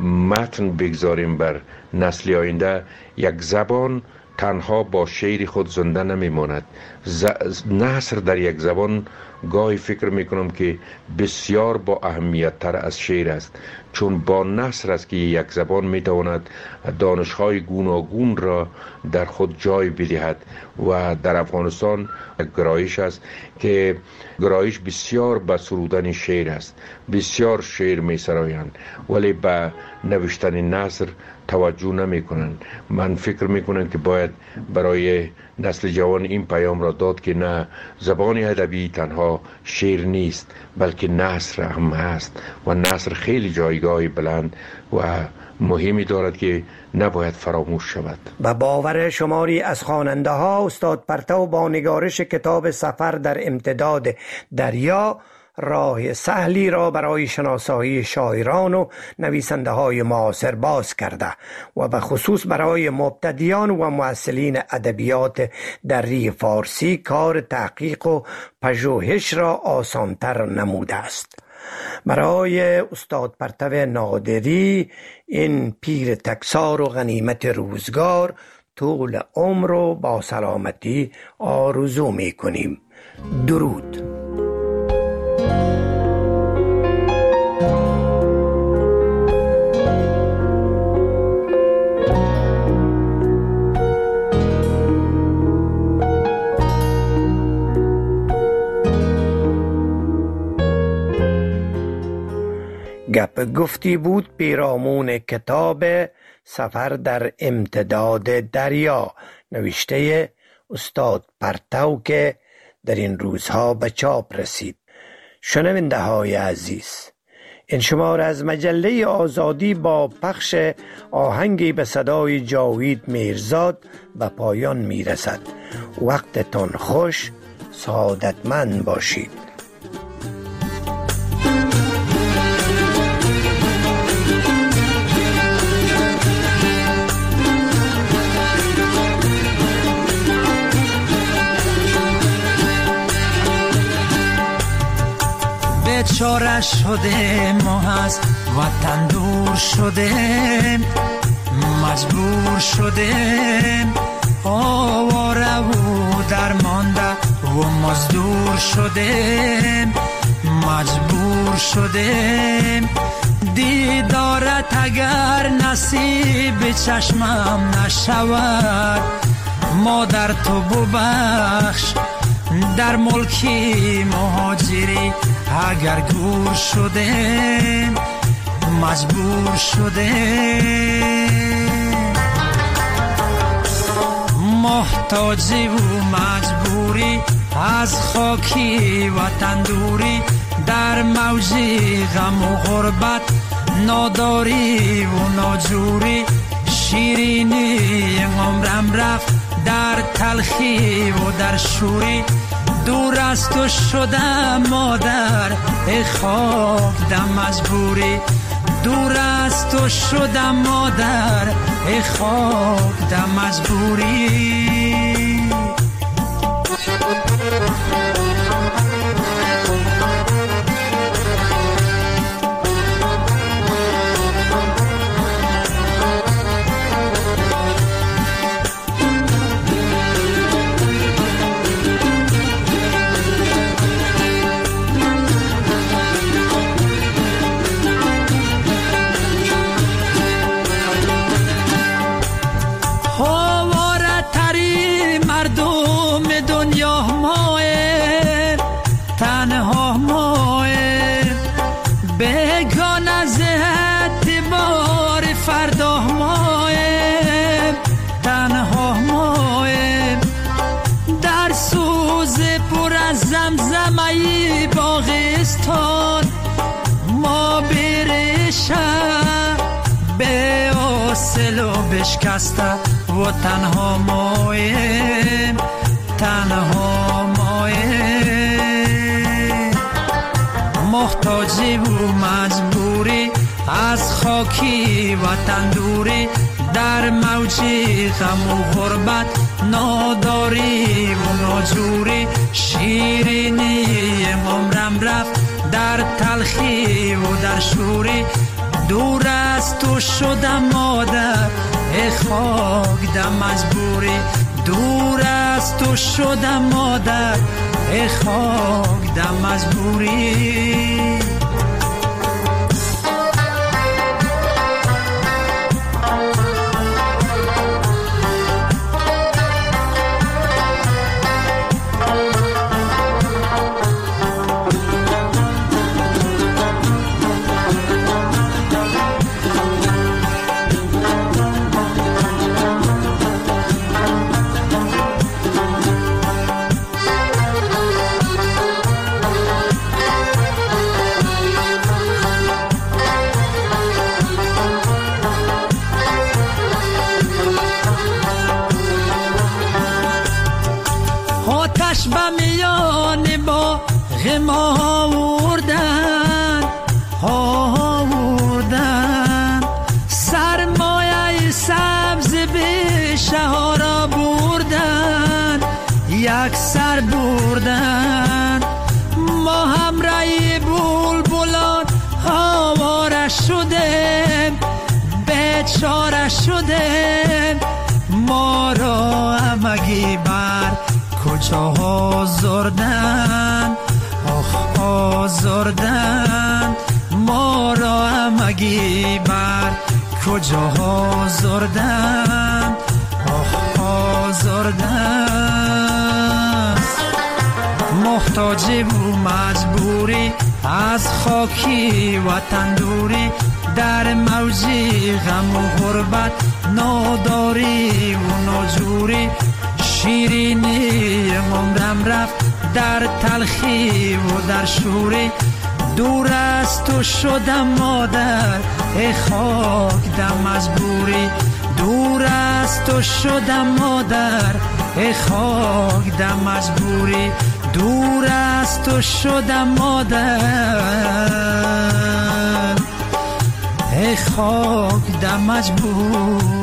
متن بگذاریم بر نسل آینده. یک زبان تنها با شعر خود زنده نمیماند. ز... نثر در یک زبان گاهی فکر میکنم که بسیار با اهمیت تر از شعر است، چون با نثر است که یک زبان میتواند دانش‌های گوناگون را در خود جای بدهد و در افغانستان گرایش است که گرایش بسیار به سرودن شعر است. بسیار شعر میسرایند ولی به نوشتن نثر توجه نمی کنند. من فکر می کنم که باید برای نسل جوان این پیام را داد که نه، زبان ادبی تنها شعر نیست بلکه نثر هم هست و نثر خیلی جایگاه بلند و مهمی دارد که نباید فراموش شود. به باور شماری از خواننده ها، استاد پرتو با نگارش کتاب سفر در امتداد دریا راه سهلی را برای شناسایی شاعران و نویسنده های معاصر باز کرده و به خصوص برای مبتدیان و مؤثرین ادبیات دری فارسی کار تحقیق و پژوهش را آسانتر نموده است. برای استاد پرتو نادری این پیر تکسار و غنیمت روزگار طول عمر و با سلامتی آرزو می کنیم. درود. گپ گفتی بود پیرامون کتاب سفر در امتداد دریا نوشته استاد پرتو که در این روزها به چاپ رسید. شنونده های عزیز، این شماره از مجله آزادی با پخش آهنگی به صدای جاوید میرزاد به پایان میرسد. وقتتون خوش، سعادتمند باشید. بیچاره شده ما از وطن دور شده، مجبور شده آواره و درمانده و مزدور شده، مجبور شده دیدارت اگر نصیب چشمم نشود، مادر تو ببخش در ملکی مهاجری اگر گور شده، مجبور شده محتاجی و مجبوری از خاکی وطن دوری، در موجی غم و غربت ناداری و ناجوری، شیرینی عمرم رفت در تلخی و در شوری، دور از تو شدم مادر ای خاک دم مجبوری، دور از تو شدم مادر ای خاک دم مجبوری. بشکسته و تنها مایم، تنها مایم محتاجی و مجبوری از خاکی وطن دوری، در موجی غم و غربت ناداری و ناجوری، شیرینی عمرم رفت در تلخی و در شوری، دور از تو شدم مادر ای خاک دم مجبوری، دور از تو شدم مادر ای خاک دم مجبوری. آتش به میان با غم آوردن، آوردن سرمایه سبز به شهارا بردن، یک سر بردن ما همراه بلبلان آواره شدیم، بیچاره شدیم ما را همگی بر کجا آزردن، آخ آزردن ما را همگی بر کجا آزردن، آخ آزردن محتاجی و مجبوری از خاکی وطن دوری، در موجی غم و غربت ناداری و ناجوری شیرینی عمرم رفت در تلخی و در شوری دور از تو شدم مادر ای خاک دم از بوری دور از تو شدم مادر ای خاک دم از بوری دور از تو شدم مادر ای خاک دم از بوری